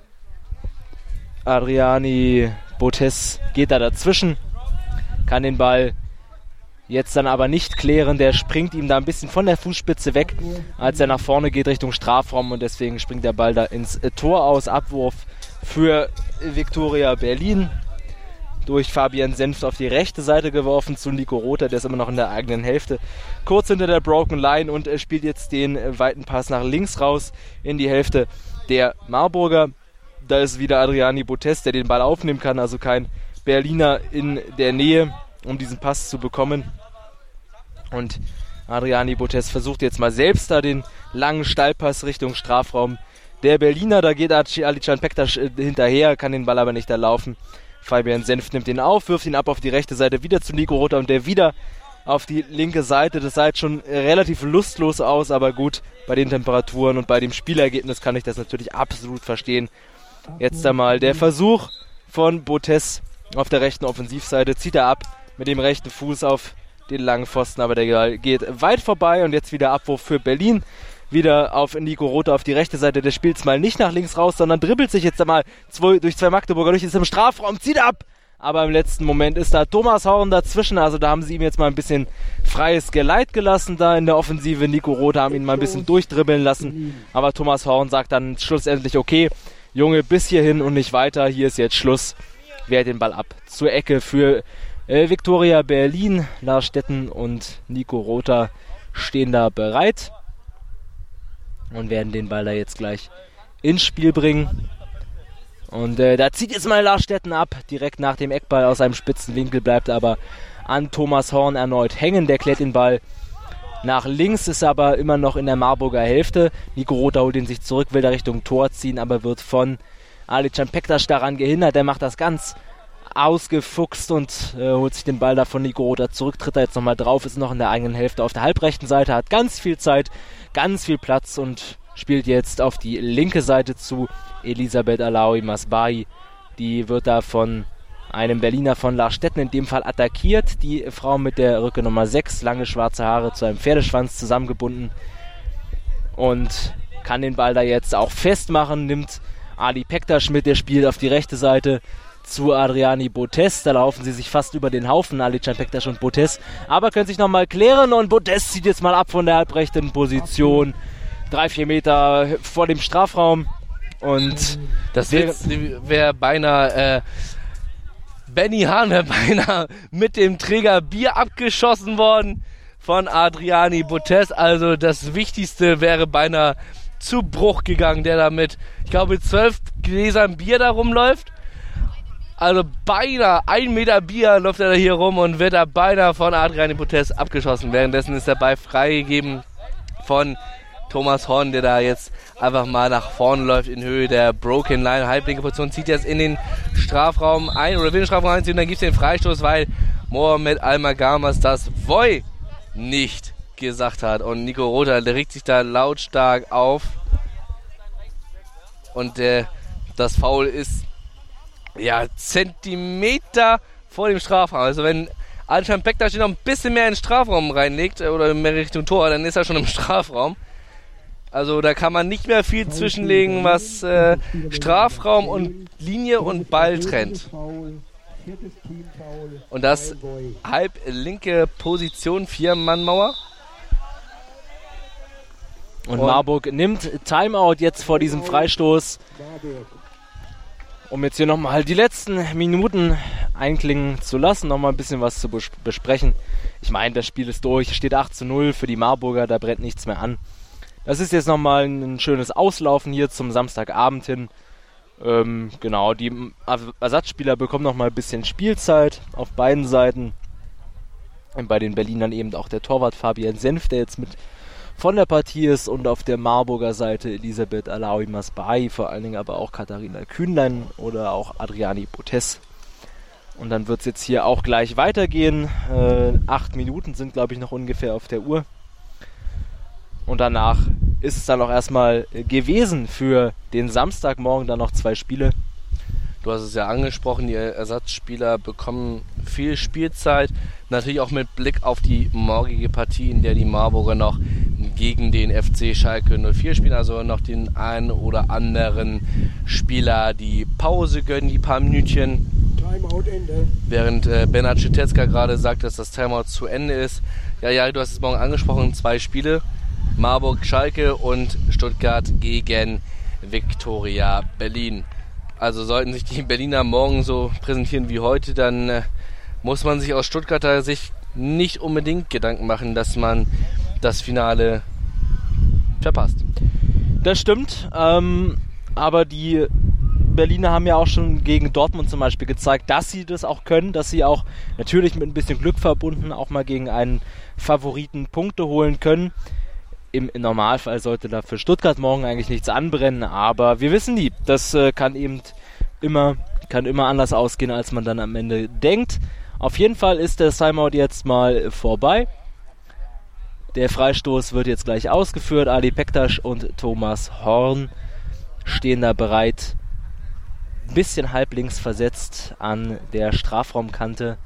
Speaker 3: Botes geht da dazwischen, kann den Ball jetzt dann aber nicht klären. Der springt ihm da ein bisschen von der Fußspitze weg, als er nach vorne geht Richtung Strafraum, und deswegen springt der Ball da ins Tor aus. Abwurf für Viktoria Berlin. Durch Fabian Senft auf die rechte Seite geworfen zu Nico Rother, der ist immer noch in der eigenen Hälfte. Kurz hinter der Broken Line, und er spielt jetzt den weiten Pass nach links raus in die Hälfte der Marburger. Da ist wieder Adriani Botes, der den Ball aufnehmen kann, also kein Berliner in der Nähe, um diesen Pass zu bekommen. Und Adriani Botes versucht jetzt mal selbst da den langen Steilpass Richtung Strafraum der Berliner. Da geht Alcan Pektas hinterher, kann den Ball aber nicht erlaufen. Fabian Senft nimmt ihn auf, wirft ihn ab auf die rechte Seite wieder zu Nico Rother, und der wieder auf die linke Seite. Das sah jetzt schon relativ lustlos aus, aber gut, bei den Temperaturen und bei dem Spielergebnis kann ich das natürlich absolut verstehen. Jetzt einmal der Versuch von Botes auf der rechten Offensivseite, zieht er ab mit dem rechten Fuß auf den langen Pfosten, aber der geht weit vorbei, und jetzt wieder Abwurf für Berlin. Wieder auf Nico Rother auf die rechte Seite, der spielt es mal nicht nach links raus, sondern dribbelt sich jetzt einmal durch zwei Magdeburger durch, ist im Strafraum, zieht ab, aber im letzten Moment ist da Thomas Horn dazwischen, also da haben sie ihm jetzt mal ein bisschen freies Geleit gelassen da in der Offensive. Nico Rother haben ihn mal ein bisschen durchdribbeln lassen, aber Thomas Horn sagt dann schlussendlich, okay, Junge, bis hierhin und nicht weiter, hier ist jetzt Schluss, wehrt den Ball ab. Zur Ecke für Viktoria Berlin, Lars Stetten und Nico Rother stehen da bereit und werden den Ball da jetzt gleich ins Spiel bringen. Und da zieht jetzt mal Lars Stetten ab, direkt nach dem Eckball aus einem spitzen Winkel, bleibt aber an Thomas Horn erneut hängen. Der klärt den Ball nach links, ist aber immer noch in der Marburger Hälfte. Nico Rother holt ihn sich zurück, will da Richtung Tor ziehen, aber wird von Alcan Pektas daran gehindert. Der macht das ganz ausgefuchst und holt sich den Ball da von Nico Rother zurück, tritt da jetzt nochmal drauf, ist noch in der eigenen Hälfte auf der halbrechten Seite, hat ganz viel Zeit, ganz viel Platz und spielt jetzt auf die linke Seite zu Elisabeth Alaoui Masbahi. Die wird da von einem Berliner von Larstetten in dem Fall attackiert. Die Frau mit der Rücke Nummer 6, lange schwarze Haare zu einem Pferdeschwanz zusammengebunden und kann den Ball da jetzt auch festmachen, nimmt Ali Pektasch mit, der spielt auf die rechte Seite zu Adriani Botez. Da laufen sie sich fast über den Haufen, Alican Pektasch und Botez, aber können sich nochmal klären und Botez zieht jetzt mal ab von der halbrechten Position, 3-4 Meter vor dem Strafraum und
Speaker 2: das wäre beinahe Benny Hahn wäre beinahe mit dem Träger Bier abgeschossen worden von Adriani Botez. Also das Wichtigste wäre beinahe zu Bruch gegangen, der da mit, ich glaube, 12 Gläsern Bier da rumläuft. Also beinahe 1 Meter Bier läuft er da hier rum und wird da beinahe von Adriani Botez abgeschossen. Währenddessen ist der Ball freigegeben von Thomas Horn, der da jetzt einfach mal nach vorne läuft in Höhe der Broken Line. Halblinke Position, zieht jetzt in den Strafraum ein oder will den Strafraum einziehen und dann gibt es den Freistoß, weil Mohamed Almagamas das Voi nicht gesagt hat. Und Nico Rother, der regt sich da lautstark auf. Und das Foul ist ja Zentimeter vor dem Strafraum. Also wenn Alcan Pektasch noch ein bisschen mehr in den Strafraum reinlegt oder mehr Richtung Tor, dann ist er schon im Strafraum. Also da kann man nicht mehr viel zwischenlegen, was Strafraum und Linie und Ball trennt. Und das halb linke Position, 4-Mann-Mauer.
Speaker 3: Und Marburg nimmt Timeout jetzt vor diesem Freistoß, um jetzt hier nochmal die letzten Minuten einklingen zu lassen, nochmal ein bisschen was zu besprechen. Ich meine, das Spiel ist durch, es steht 8-0 für die Marburger, da brennt nichts mehr an. Das ist jetzt nochmal ein schönes Auslaufen hier zum Samstagabend hin. Genau, die Ersatzspieler bekommen nochmal ein bisschen Spielzeit auf beiden Seiten. Und bei den Berlinern eben auch der Torwart Fabian Senf, der jetzt mit von der Partie ist, und auf der Marburger Seite Elisabeth Alaoui Masbahi, vor allen Dingen aber auch Katharina Kühnlein oder auch Adriani Botez. Und dann wird es jetzt hier auch gleich weitergehen. 8 Minuten sind, glaube ich, noch ungefähr auf der Uhr. Und danach ist es dann auch erstmal gewesen für den Samstagmorgen, dann noch 2 Spiele.
Speaker 2: Du hast es ja angesprochen, die Ersatzspieler bekommen viel Spielzeit. Natürlich auch mit Blick auf die morgige Partie, in der die Marburger noch gegen den FC Schalke 04 spielen. Also noch den einen oder anderen Spieler die Pause gönnen, die paar Minütchen.
Speaker 4: Timeout-Ende.
Speaker 2: Während Bernhard Schitetzka gerade sagt, dass das Timeout zu Ende ist. Ja, du hast es morgen angesprochen, 2 Spiele. Marburg, Schalke und Stuttgart gegen Viktoria Berlin. Also sollten sich die Berliner morgen so präsentieren wie heute, dann muss man sich aus Stuttgarter Sicht nicht unbedingt Gedanken machen, dass man das Finale verpasst.
Speaker 3: Das stimmt, aber die Berliner haben ja auch schon gegen Dortmund zum Beispiel gezeigt, dass sie das auch können, dass sie auch natürlich mit ein bisschen Glück verbunden auch mal gegen einen Favoriten Punkte holen können. Im Normalfall sollte da für Stuttgart morgen eigentlich nichts anbrennen, aber wir wissen nie, das kann immer anders ausgehen, als man dann am Ende denkt. Auf jeden Fall ist der Timeout jetzt mal vorbei. Der Freistoß wird jetzt gleich ausgeführt. Ali Pektasch und Thomas Horn stehen da bereit, ein bisschen halblinks versetzt an der Strafraumkante.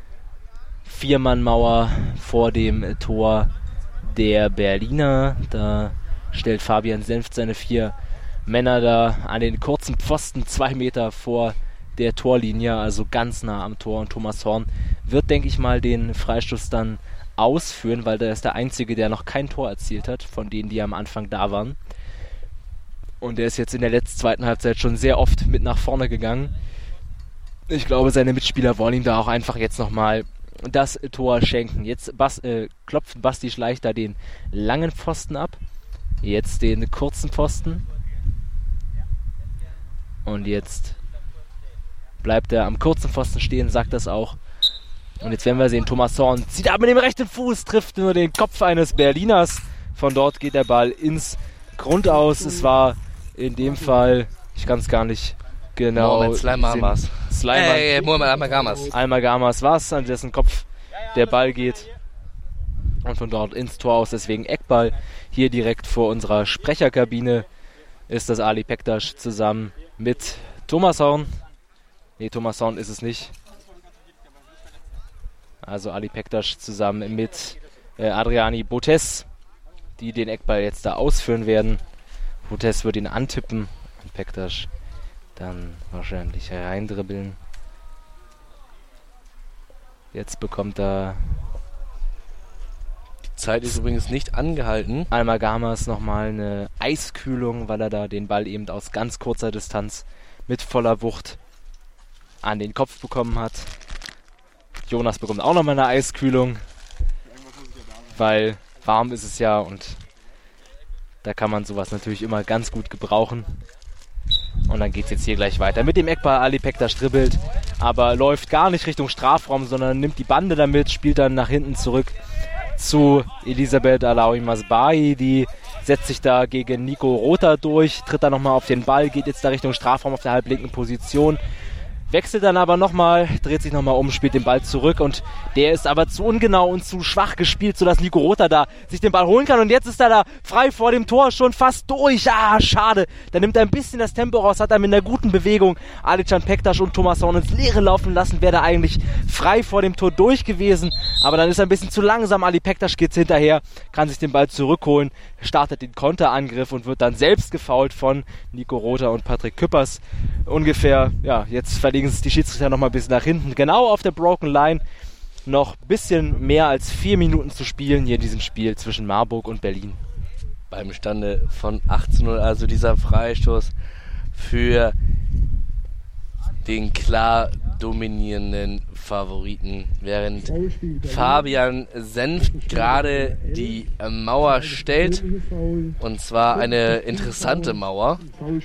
Speaker 3: 4-Mann-Mauer vor dem Tor der Berliner. Da stellt Fabian Senft seine 4 Männer da an den kurzen Pfosten 2 Meter vor der Torlinie, also ganz nah am Tor. Und Thomas Horn wird, denke ich mal, den Freistoß dann ausführen, weil der ist der Einzige, der noch kein Tor erzielt hat, von denen, die am Anfang da waren. Und der ist jetzt in der letzten zweiten Halbzeit schon sehr oft mit nach vorne gegangen. Ich glaube, seine Mitspieler wollen ihm da auch einfach jetzt nochmal das Tor schenken. Jetzt klopft Basti Schleichter den langen Pfosten ab. Jetzt den kurzen Pfosten. Und jetzt bleibt er am kurzen Pfosten stehen, sagt das auch. Und jetzt werden wir sehen, Thomas Horn zieht ab mit dem rechten Fuß, trifft nur den Kopf eines Berliners. Von dort geht der Ball ins Grundaus. Es war in dem Fall, ich kann es gar nicht genau.
Speaker 2: Mohamed Sleiman.
Speaker 3: Mohamed
Speaker 2: Almagamas.
Speaker 3: Almagamas war es, an dessen Kopf der Ball geht. und von dort ins Tor aus, deswegen Eckball. Hier direkt vor unserer Sprecherkabine ist das Ali Pektas zusammen mit Thomas Horn. Ne, Thomas Horn ist es nicht. Also Ali Pektas zusammen mit Adriani Botez, die den Eckball jetzt da ausführen werden. Botez wird ihn antippen und Pektas dann wahrscheinlich reindribbeln. Jetzt bekommt er...
Speaker 2: Die Zeit ist übrigens nicht angehalten.
Speaker 3: Almagamas nochmal eine Eiskühlung, weil er da den Ball eben aus ganz kurzer Distanz mit voller Wucht an den Kopf bekommen hat. Jonas bekommt auch nochmal eine Eiskühlung, weil warm ist es ja und da kann man sowas natürlich immer ganz gut gebrauchen. Und dann geht es jetzt hier gleich weiter. Mit dem Eckball Ali Pektas dribbelt, aber läuft gar nicht Richtung Strafraum, sondern nimmt die Bande damit, spielt dann nach hinten zurück zu Elisabeth Alaoui Masbahi. Die setzt sich da gegen Nico Rota durch, tritt da nochmal auf den Ball, geht jetzt da Richtung Strafraum auf der halblinken Position. Wechselt dann aber nochmal, dreht sich nochmal um, spielt den Ball zurück und der ist aber zu ungenau und zu schwach gespielt, sodass Nico Rota da sich den Ball holen kann und jetzt ist er da frei vor dem Tor schon fast durch. Ah, schade. Da nimmt er ein bisschen das Tempo raus, hat er mit einer guten Bewegung Alican Pektas und Thomas Horn ins Leere laufen lassen, wäre da eigentlich frei vor dem Tor durch gewesen, aber dann ist er ein bisschen zu langsam. Ali Pektas geht hinterher, kann sich den Ball zurückholen, startet den Konterangriff und wird dann selbst gefoult von Nico Rota und Patrick Küppers. Ungefähr, ja, jetzt verlegen sich die Schiedsrichter noch mal ein bisschen nach hinten. Genau auf der Broken Line. Noch ein bisschen mehr als 4 Minuten zu spielen hier in diesem Spiel zwischen Marburg und Berlin.
Speaker 2: Beim Stande von 18:0, also dieser Freistoß für den klar dominierenden Favoriten, während Fabian Senft gerade die Mauer stellt, und zwar eine interessante Mauer.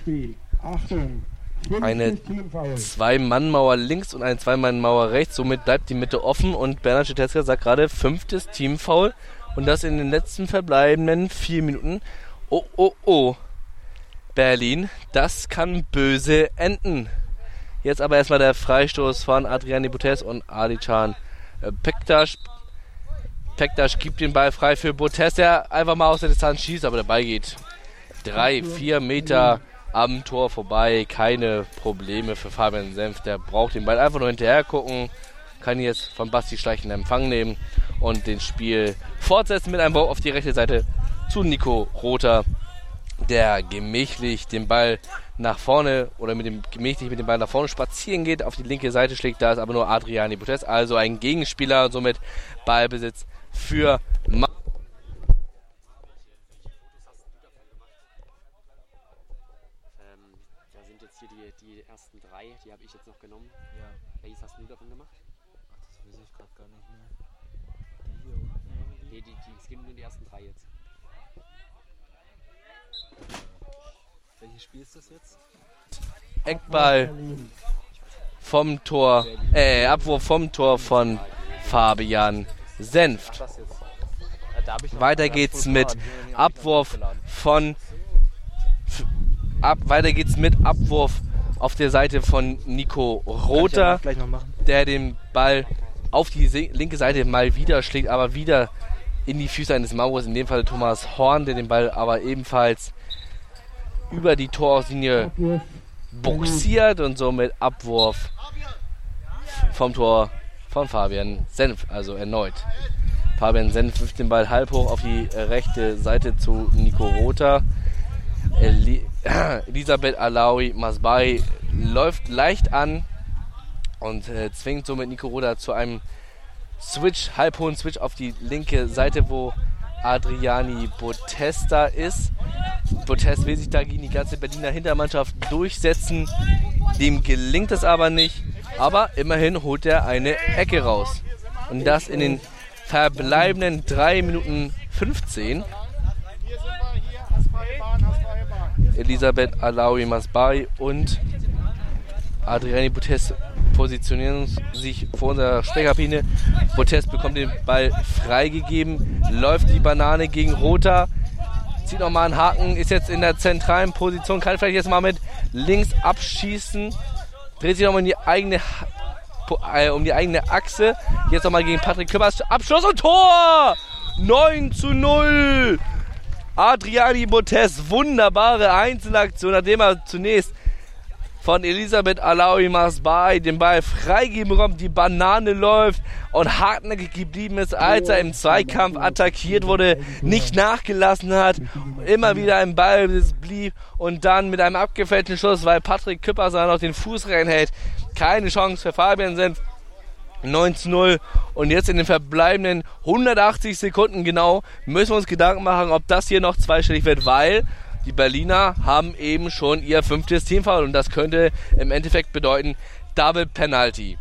Speaker 2: Eine 2-Mann-Mauer links und eine 2-Mann-Mauer rechts. Somit bleibt die Mitte offen und Bernhard Schitetzka sagt gerade 5. Teamfoul. Und das in den letzten verbleibenden 4 Minuten. Oh. Berlin, das kann böse enden. Jetzt aber erstmal der Freistoß von Adriani Botez und Alican Pektas. Pektas gibt den Ball frei für Botez, der einfach mal aus der Distanz schießt, aber der Ball geht 3-4 Meter am Tor vorbei. Keine Probleme für Fabian Senft. Der braucht den Ball einfach nur hinterher gucken. Kann jetzt von Basti Schleich in Empfang nehmen und den Spiel fortsetzen mit einem Ball auf die rechte Seite zu Nico Rota, der gemächlich den Ball nach vorne oder gemächlich mit dem Ball nach vorne spazieren geht, auf die linke Seite schlägt. Da ist aber nur Adriani Botez, also ein Gegenspieler, und somit Ballbesitz für
Speaker 7: Die ersten 3, die habe ich jetzt noch genommen. Ja. Welches hast du davon gemacht?
Speaker 3: Ach, das weiß ich gerade gar nicht mehr.
Speaker 7: Die hier unten? Es gehen nur die ersten 3 jetzt.
Speaker 3: Welches Spiel ist das jetzt?
Speaker 2: Eckball vom Tor, Abwurf vom Tor von Fabian Senft. Weiter geht's mit Abwurf auf der Seite von Nico Rota, der den Ball auf die linke Seite mal wieder schlägt, aber wieder in die Füße eines Maurers, in dem Fall Thomas Horn, der den Ball aber ebenfalls über die Torauslinie boxiert und somit Abwurf vom Tor von Fabian Senft, also erneut. Fabian Senft wirft den Ball halb hoch auf die rechte Seite zu Nico Rota. Elisabeth Alaoui Masbahi läuft leicht an und zwingt somit Nico Rota zu einem halbhohen Switch auf die linke Seite, wo Adriani Botez da ist. Botez will sich da gegen die ganze Berliner Hintermannschaft durchsetzen. Dem gelingt es aber nicht. Aber immerhin holt er eine Ecke raus. Und das in den verbleibenden 3 Minuten 15. Elisabeth Alaoui Masbahi und Adriani Botez positionieren sich vor unserer Sprecherkabine. Botez bekommt den Ball freigegeben, läuft die Banane gegen Rota, zieht nochmal einen Haken, ist jetzt in der zentralen Position, kann vielleicht jetzt mal mit links abschießen, dreht sich nochmal um die eigene Achse, jetzt nochmal gegen Patrick Küppers, Abschluss und Tor! 9:0. Adriani Botez, wunderbare Einzelaktion, nachdem er zunächst von Elisabeth Alaoui Masbai den Ball freigeben bekommt, die Banane läuft und hartnäckig geblieben ist, als er im Zweikampf attackiert wurde, nicht nachgelassen hat, immer wieder im Ball blieb und dann mit einem abgefälschten Schuss, weil Patrick Küppers noch den Fuß reinhält, keine Chance für Fabian Senft. 9:0 und jetzt in den verbleibenden 180 Sekunden genau müssen wir uns Gedanken machen, ob das hier noch zweistellig wird, weil die Berliner haben eben schon ihr 5. Teamfoul und das könnte im Endeffekt bedeuten Double Penalty.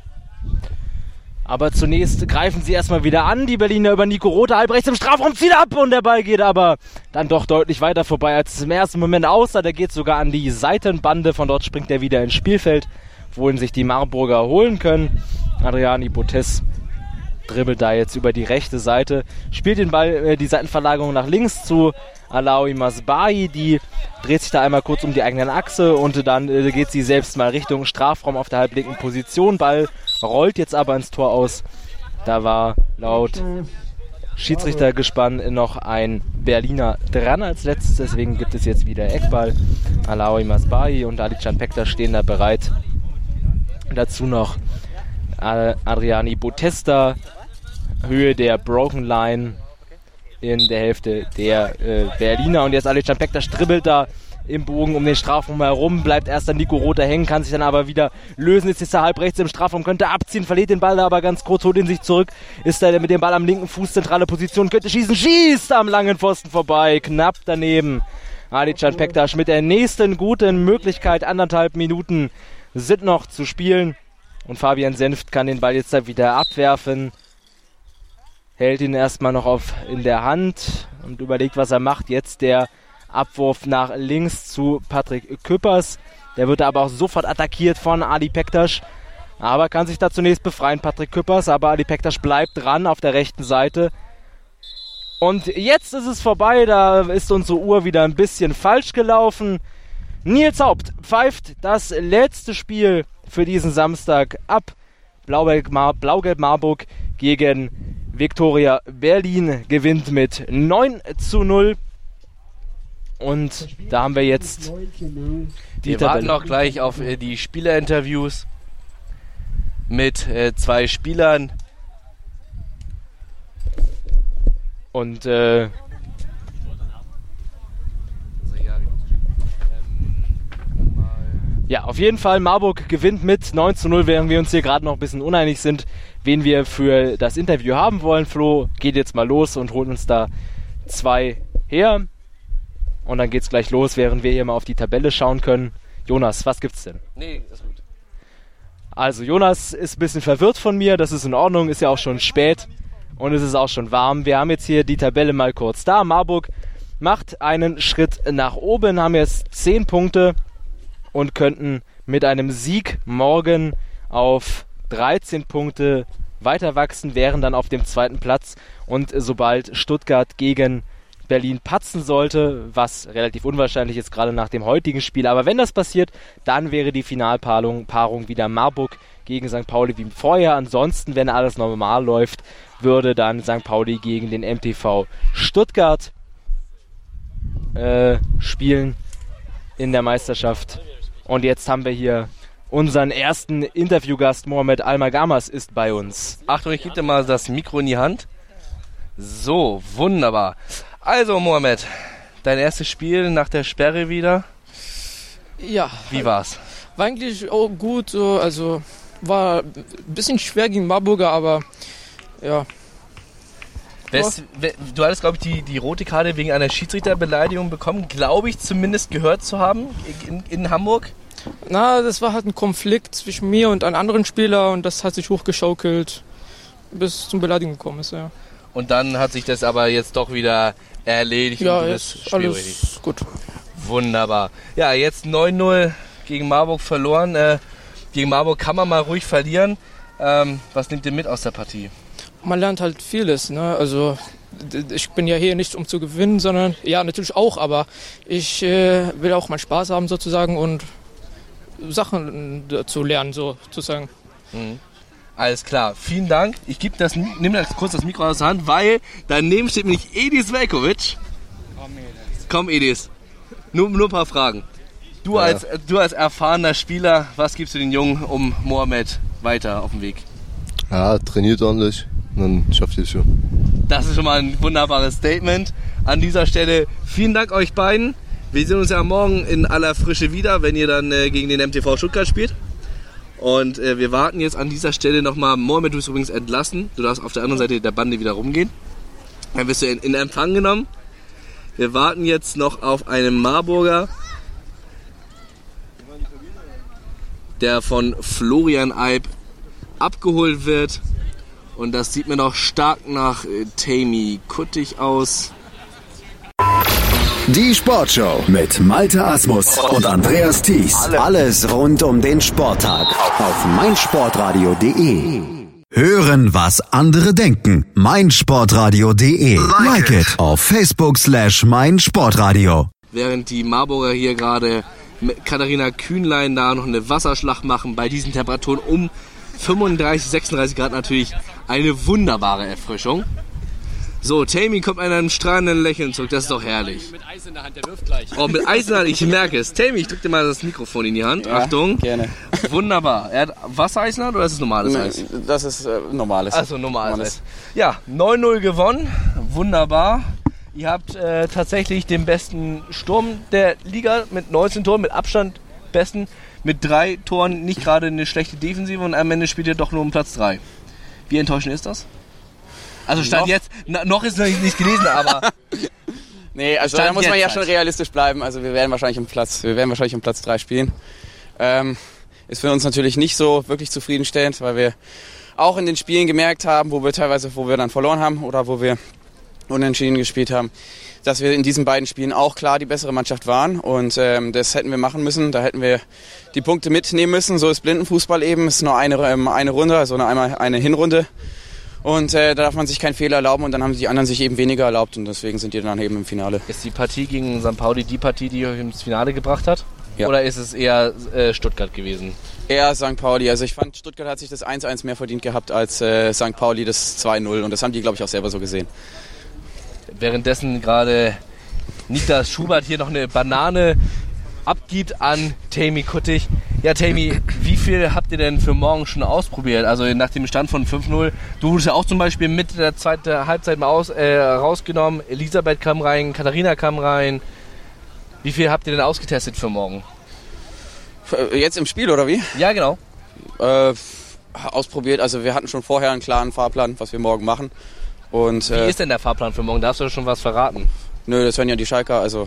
Speaker 3: Aber zunächst greifen sie erstmal wieder an, die Berliner über Nico Rothe, halb rechts im Strafraum, zieht ab und der Ball geht aber dann doch deutlich weiter vorbei, als es im ersten Moment aussah. Der geht sogar an die Seitenbande, von dort springt er wieder ins Spielfeld, wohin sich die Marburger holen können. Adriani Botez dribbelt da jetzt über die rechte Seite, spielt den Ball, die Seitenverlagerung nach links zu Alaoui Masbai, die dreht sich da einmal kurz um die eigene Achse und dann geht sie selbst mal Richtung Strafraum auf der halblinken Position. Ball rollt jetzt aber ins Tor aus. Da war laut Schiedsrichtergespann noch ein Berliner dran als letztes, deswegen gibt es jetzt wieder Eckball. Alaoui Masbai und Alican Pekta stehen da bereit. Dazu noch Adriani Botez, Höhe der Broken Line in der Hälfte der Berliner. Und jetzt Alican Pekta dribbelt da im Bogen um den Strafraum herum, bleibt erst an Nico Rothe hängen, kann sich dann aber wieder lösen, ist jetzt da halb rechts im Strafraum, könnte abziehen, verliert den Ball da aber ganz kurz, holt ihn sich zurück, ist da mit dem Ball am linken Fuß, zentrale Position, könnte schießen, schießt am langen Pfosten vorbei, knapp daneben. Alican Pekta mit der nächsten guten Möglichkeit, 1,5 Minuten sind noch zu spielen und Fabian Senft kann den Ball jetzt da wieder abwerfen. Hält ihn erstmal noch in der Hand und überlegt, was er macht. Jetzt der Abwurf nach links zu Patrick Küppers. Der wird aber auch sofort attackiert von Ali Pektasch. Aber kann sich da zunächst befreien, Patrick Küppers. Aber Ali Pektasch bleibt dran auf der rechten Seite. Und jetzt ist es vorbei. Da ist unsere Uhr wieder ein bisschen falsch gelaufen. Nils Haupt pfeift das letzte Spiel für diesen Samstag ab. Blau-Gelb Marburg gegen Viktoria Berlin gewinnt mit 9:0. Und da haben wir jetzt
Speaker 2: wir warten noch gleich auf die Spielerinterviews mit 2 Spielern.
Speaker 3: Und ja, auf jeden Fall, Marburg gewinnt mit 9:0, während wir uns hier gerade noch ein bisschen uneinig sind, wen wir für das Interview haben wollen. Flo geht jetzt mal los und holt uns da 2 her. Und dann geht's gleich los, während wir hier mal auf die Tabelle schauen können. Jonas, was gibt's denn?
Speaker 2: Nee, ist gut.
Speaker 3: Also Jonas ist ein bisschen verwirrt von mir, das ist in Ordnung, ist ja auch schon spät und es ist auch schon warm. Wir haben jetzt hier die Tabelle mal kurz da. Marburg macht einen Schritt nach oben, haben jetzt 10 Punkte und könnten mit einem Sieg morgen auf 13 Punkte weiter wachsen, wären dann auf dem 2. Platz. Und sobald Stuttgart gegen Berlin patzen sollte, was relativ unwahrscheinlich ist, gerade nach dem heutigen Spiel, aber wenn das passiert, dann wäre die Finalpaarung wieder Marburg gegen St. Pauli wie vorher. Ansonsten, wenn alles normal läuft, würde dann St. Pauli gegen den MTV Stuttgart spielen in der Meisterschaft. Und jetzt haben wir hier unseren ersten Interviewgast, Mohamed Al-Magamas, ist bei uns.
Speaker 2: Achtung, ich gebe dir mal das Mikro in die Hand. So, wunderbar. Also, Mohamed, dein erstes Spiel nach der Sperre wieder.
Speaker 8: Ja.
Speaker 2: Wie war's?
Speaker 8: War eigentlich auch gut, so, also war ein bisschen schwer gegen Marburger, aber ja.
Speaker 2: Du hattest, glaube ich, die rote Karte wegen einer Schiedsrichterbeleidigung bekommen, glaube ich zumindest gehört zu haben in Hamburg.
Speaker 8: Na, das war halt ein Konflikt zwischen mir und einem anderen Spieler und das hat sich hochgeschaukelt, bis zum Beleidigung gekommen ist, ja.
Speaker 2: Und dann hat sich das aber jetzt doch wieder erledigt.
Speaker 8: Ja,
Speaker 2: und du
Speaker 8: jetzt
Speaker 2: bist
Speaker 8: alles gut.
Speaker 2: Wunderbar. Ja, jetzt 9:0 gegen Marburg verloren. Gegen Marburg kann man mal ruhig verlieren. Was nimmt ihr mit aus der Partie?
Speaker 8: Man lernt halt vieles, ne? Also ich bin ja hier nicht um zu gewinnen, sondern ja natürlich auch, aber ich will auch mal Spaß haben sozusagen und Sachen zu lernen sozusagen.
Speaker 2: Mhm. Alles klar, vielen Dank. Ich nehme das kurz das Mikro aus der Hand, weil daneben steht nämlich Edis Veljković. Komm Edis, nur ein paar Fragen. Du als erfahrener Spieler, was gibst du den Jungen um Mohamed weiter auf dem Weg?
Speaker 9: Ja, trainiert ordentlich, dann schafft ihr es schon.
Speaker 2: Das ist schon mal ein wunderbares Statement. An dieser Stelle vielen Dank euch beiden. Wir sehen uns ja morgen in aller Frische wieder, wenn ihr dann gegen den MTV Stuttgart spielt. Und wir warten jetzt an dieser Stelle nochmal. Mohamed, du bist übrigens entlassen. Du darfst auf der anderen Seite der Bande wieder rumgehen. Dann wirst du in Empfang genommen. Wir warten jetzt noch auf einen Marburger, der von Florian Eib abgeholt wird. Und das sieht mir noch stark nach Tammy Kuttig aus.
Speaker 1: Die Sportshow mit Malte Asmus und Andreas Thies. Alles rund um den Sporttag auf meinsportradio.de. Hören, was andere denken. meinsportradio.de. Like it auf Facebook/meinsportradio.
Speaker 2: Während die Marburger hier gerade mit Katharina Kühnlein da noch eine Wasserschlacht machen, bei diesen Temperaturen um 35, 36 Grad natürlich eine wunderbare Erfrischung. So, Tammy kommt mit einem strahlenden Lächeln zurück, das ist doch herrlich.
Speaker 7: Mit Eis in der Hand, der wirft gleich.
Speaker 2: Oh, mit Eis in der Hand, ich merke es. Tammy, ich drück dir mal das Mikrofon in die Hand. Ja, Achtung.
Speaker 3: Gerne.
Speaker 2: Wunderbar. Er hat Wassereis in der Hand oder ist es normales Eis?
Speaker 3: Das ist normales.
Speaker 2: Also normales Eis. Ja, 9-0 gewonnen. Wunderbar. Ihr habt tatsächlich den besten Sturm der Liga mit 19 Toren, mit Abstand besten. Mit 3 Toren nicht gerade eine schlechte Defensive und am Ende spielt ihr doch nur um Platz 3. Wie enttäuschend ist das? Also Stand jetzt, noch ist noch nicht gelesen, aber...
Speaker 10: Nee, also da muss man ja schon realistisch bleiben. Also wir werden wahrscheinlich um Platz 3 spielen. Ist für uns natürlich nicht so wirklich zufriedenstellend, weil wir auch in den Spielen gemerkt haben, wo wir dann verloren haben oder wo wir unentschieden gespielt haben, dass wir in diesen beiden Spielen auch klar die bessere Mannschaft waren und das hätten wir machen müssen. Da hätten wir die Punkte mitnehmen müssen. So ist Blindenfußball eben. Es ist nur eine Runde, also einmal eine Hinrunde. Und da darf man sich keinen Fehler erlauben und dann haben die anderen sich eben weniger erlaubt und deswegen sind die dann eben im Finale.
Speaker 2: Ist die Partie gegen St. Pauli die Partie, die euch ins Finale gebracht hat?
Speaker 10: Ja.
Speaker 2: Oder ist es eher Stuttgart gewesen?
Speaker 10: Eher St. Pauli. Also ich fand, Stuttgart hat sich das 1-1 mehr verdient gehabt als St. Pauli das 2-0 und das haben die, glaube ich, auch selber so gesehen.
Speaker 2: Währenddessen gerade Niklas Schubert hier noch eine Banane abgibt an Tammy Kuttig. Ja, Tammy, wie viel habt ihr denn für morgen schon ausprobiert? Also nach dem Stand von 5-0. Du wurdest ja auch zum Beispiel mit der zweiten Halbzeit mal rausgenommen. Elisabeth kam rein, Katharina kam rein. Wie viel habt ihr denn ausgetestet für morgen?
Speaker 10: Jetzt im Spiel, oder wie?
Speaker 2: Ja, genau.
Speaker 10: Ausprobiert. Also wir hatten schon vorher einen klaren Fahrplan, was wir morgen machen. Und,
Speaker 2: wie ist denn der Fahrplan für morgen? Darfst du schon was verraten?
Speaker 10: Nö, das hören ja die Schalker, also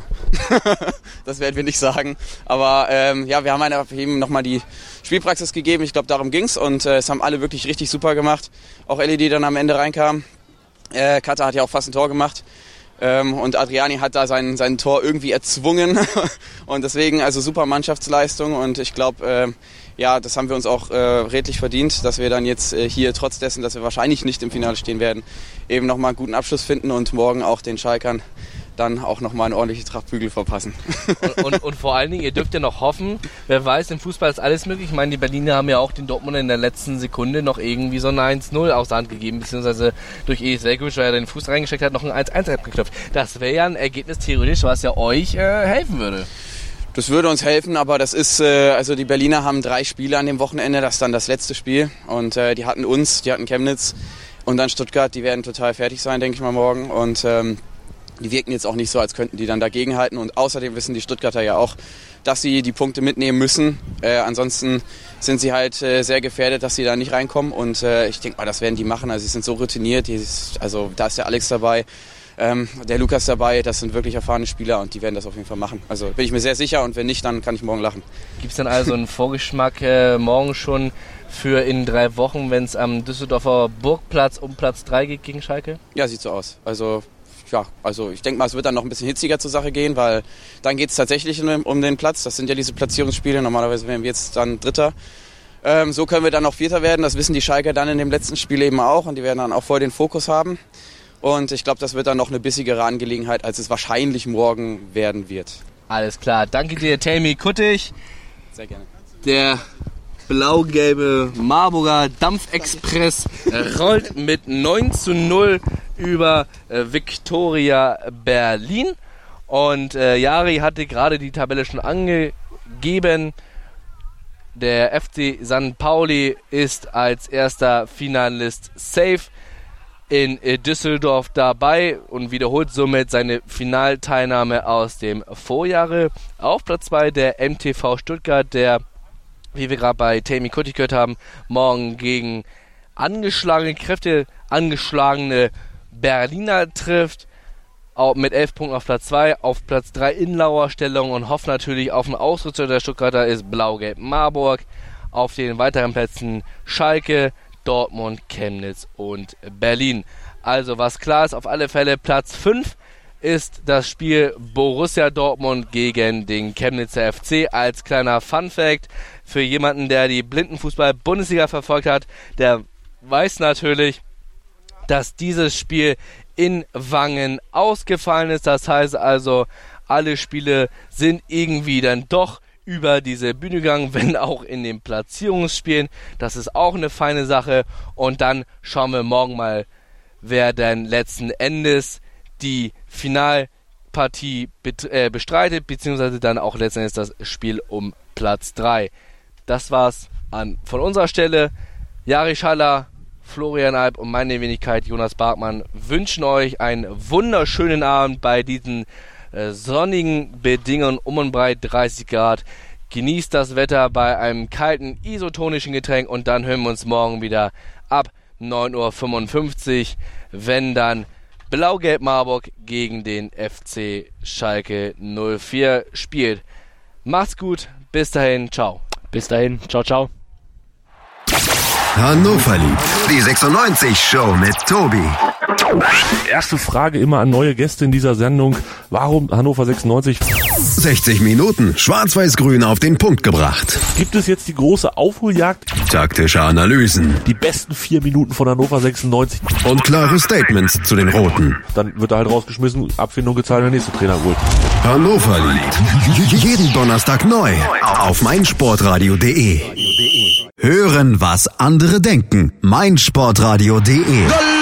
Speaker 10: das werden wir nicht sagen. Aber ja, wir haben eben nochmal die Spielpraxis gegeben. Ich glaube, darum ging's und es haben alle wirklich richtig super gemacht. Auch Ellie, die dann am Ende reinkam. Katha hat ja auch fast ein Tor gemacht. Und Adriani hat da sein Tor irgendwie erzwungen. Und deswegen also super Mannschaftsleistung. Und ich glaube, ja, das haben wir uns auch redlich verdient, dass wir dann jetzt hier, trotz dessen, dass wir wahrscheinlich nicht im Finale stehen werden, eben nochmal einen guten Abschluss finden und morgen auch den Schalkern dann auch nochmal eine ordentliche Trachtbügel verpassen.
Speaker 2: Und vor allen Dingen, ihr dürft ja noch hoffen, wer weiß, im Fußball ist alles möglich. Ich meine, die Berliner haben ja auch den Dortmund in der letzten Sekunde noch irgendwie so ein 1-0 aus der Hand gegeben, beziehungsweise durch Edis Veljković, weil er den Fuß reingesteckt hat, noch ein 1-1 abgeklopft. Das wäre ja ein Ergebnis theoretisch, was ja euch helfen würde.
Speaker 10: Das würde uns helfen, aber das ist, also die Berliner haben 3 Spiele an dem Wochenende, das ist dann das letzte Spiel und die hatten Chemnitz und dann Stuttgart, die werden total fertig sein, denke ich mal morgen und die wirken jetzt auch nicht so, als könnten die dann dagegenhalten und außerdem wissen die Stuttgarter ja auch, dass sie die Punkte mitnehmen müssen, ansonsten sind sie halt sehr gefährdet, dass sie da nicht reinkommen und ich denke mal, das werden die machen, also sie sind so routiniert, also da ist der Alex dabei, der Lukas dabei, das sind wirklich erfahrene Spieler und die werden das auf jeden Fall machen. Also bin ich mir sehr sicher und wenn nicht, dann kann ich morgen lachen.
Speaker 2: Gibt es denn also einen Vorgeschmack morgen schon für in 3 Wochen, wenn es am Düsseldorfer Burgplatz um Platz 3 geht gegen Schalke?
Speaker 10: Ja, sieht so aus. Also ich denke mal, es wird dann noch ein bisschen hitziger zur Sache gehen, weil dann geht es tatsächlich um den Platz. Das sind ja diese Platzierungsspiele, normalerweise wären wir jetzt dann Dritter. So können wir dann noch Vierter werden, das wissen die Schalker dann in dem letzten Spiel eben auch und die werden dann auch voll den Fokus haben. Und ich glaube, das wird dann noch eine bissigere Angelegenheit, als es wahrscheinlich morgen werden wird.
Speaker 2: Alles klar. Danke dir, Tammy Kuttig.
Speaker 10: Sehr gerne.
Speaker 2: Der blau-gelbe Marburger Dampfexpress rollt mit 9:0 über Viktoria Berlin. Und Jari hatte gerade die Tabelle schon angegeben. Der FC St. Pauli ist als erster Finalist safe in Düsseldorf dabei und wiederholt somit seine Finalteilnahme aus dem Vorjahre. Auf Platz 2 der MTV Stuttgart, der, wie wir gerade bei Tammy Kutti gehört haben, morgen gegen angeschlagene Kräfte, angeschlagene Berliner trifft. Auch mit 11 Punkten auf Platz 2, auf Platz 3 in Lauerstellung und hofft natürlich auf einen Ausrutscher der Stuttgarter ist Blau-Gelb Marburg. Auf den weiteren Plätzen Schalke, Dortmund, Chemnitz und Berlin. Also was klar ist, auf alle Fälle Platz 5 ist das Spiel Borussia Dortmund gegen den Chemnitzer FC. Als kleiner Funfact für jemanden, der die Blindenfußball-Bundesliga verfolgt hat, der weiß natürlich, dass dieses Spiel in Wangen ausgefallen ist. Das heißt also, alle Spiele sind irgendwie dann doch über diese Bühne gegangen, wenn auch in den Platzierungsspielen. Das ist auch eine feine Sache. Und dann schauen wir morgen mal, wer denn letzten Endes die Finalpartie bestreitet, beziehungsweise dann auch letzten Endes das Spiel um Platz 3. Das war's von unserer Stelle. Jari Schaller, Florian Alp und meine Wenigkeit Jonas Barkmann wünschen euch einen wunderschönen Abend bei diesen sonnigen Bedingungen um und breit 30 Grad. Genießt das Wetter bei einem kalten isotonischen Getränk und dann hören wir uns morgen wieder ab 9:55 Uhr, wenn dann Blau-Gelb Marburg gegen den FC Schalke 04 spielt. Macht's gut, bis dahin, ciao.
Speaker 3: Bis dahin, ciao, ciao.
Speaker 1: Hannover liebt die 96 Show mit Tobi.
Speaker 11: Erste Frage immer an neue Gäste in dieser Sendung. Warum Hannover 96?
Speaker 1: 60 Minuten schwarz-weiß-grün auf den Punkt gebracht.
Speaker 11: Gibt es jetzt die große Aufholjagd?
Speaker 1: Taktische Analysen.
Speaker 11: Die besten 4 Minuten von Hannover 96.
Speaker 1: Und klare Statements zu den Roten.
Speaker 11: Dann wird er halt rausgeschmissen, Abfindung gezahlt, der nächste Trainer holt.
Speaker 1: Hannover liebt jeden Donnerstag neu auf meinsportradio.de. Hören, was andere denken. meinsportradio.de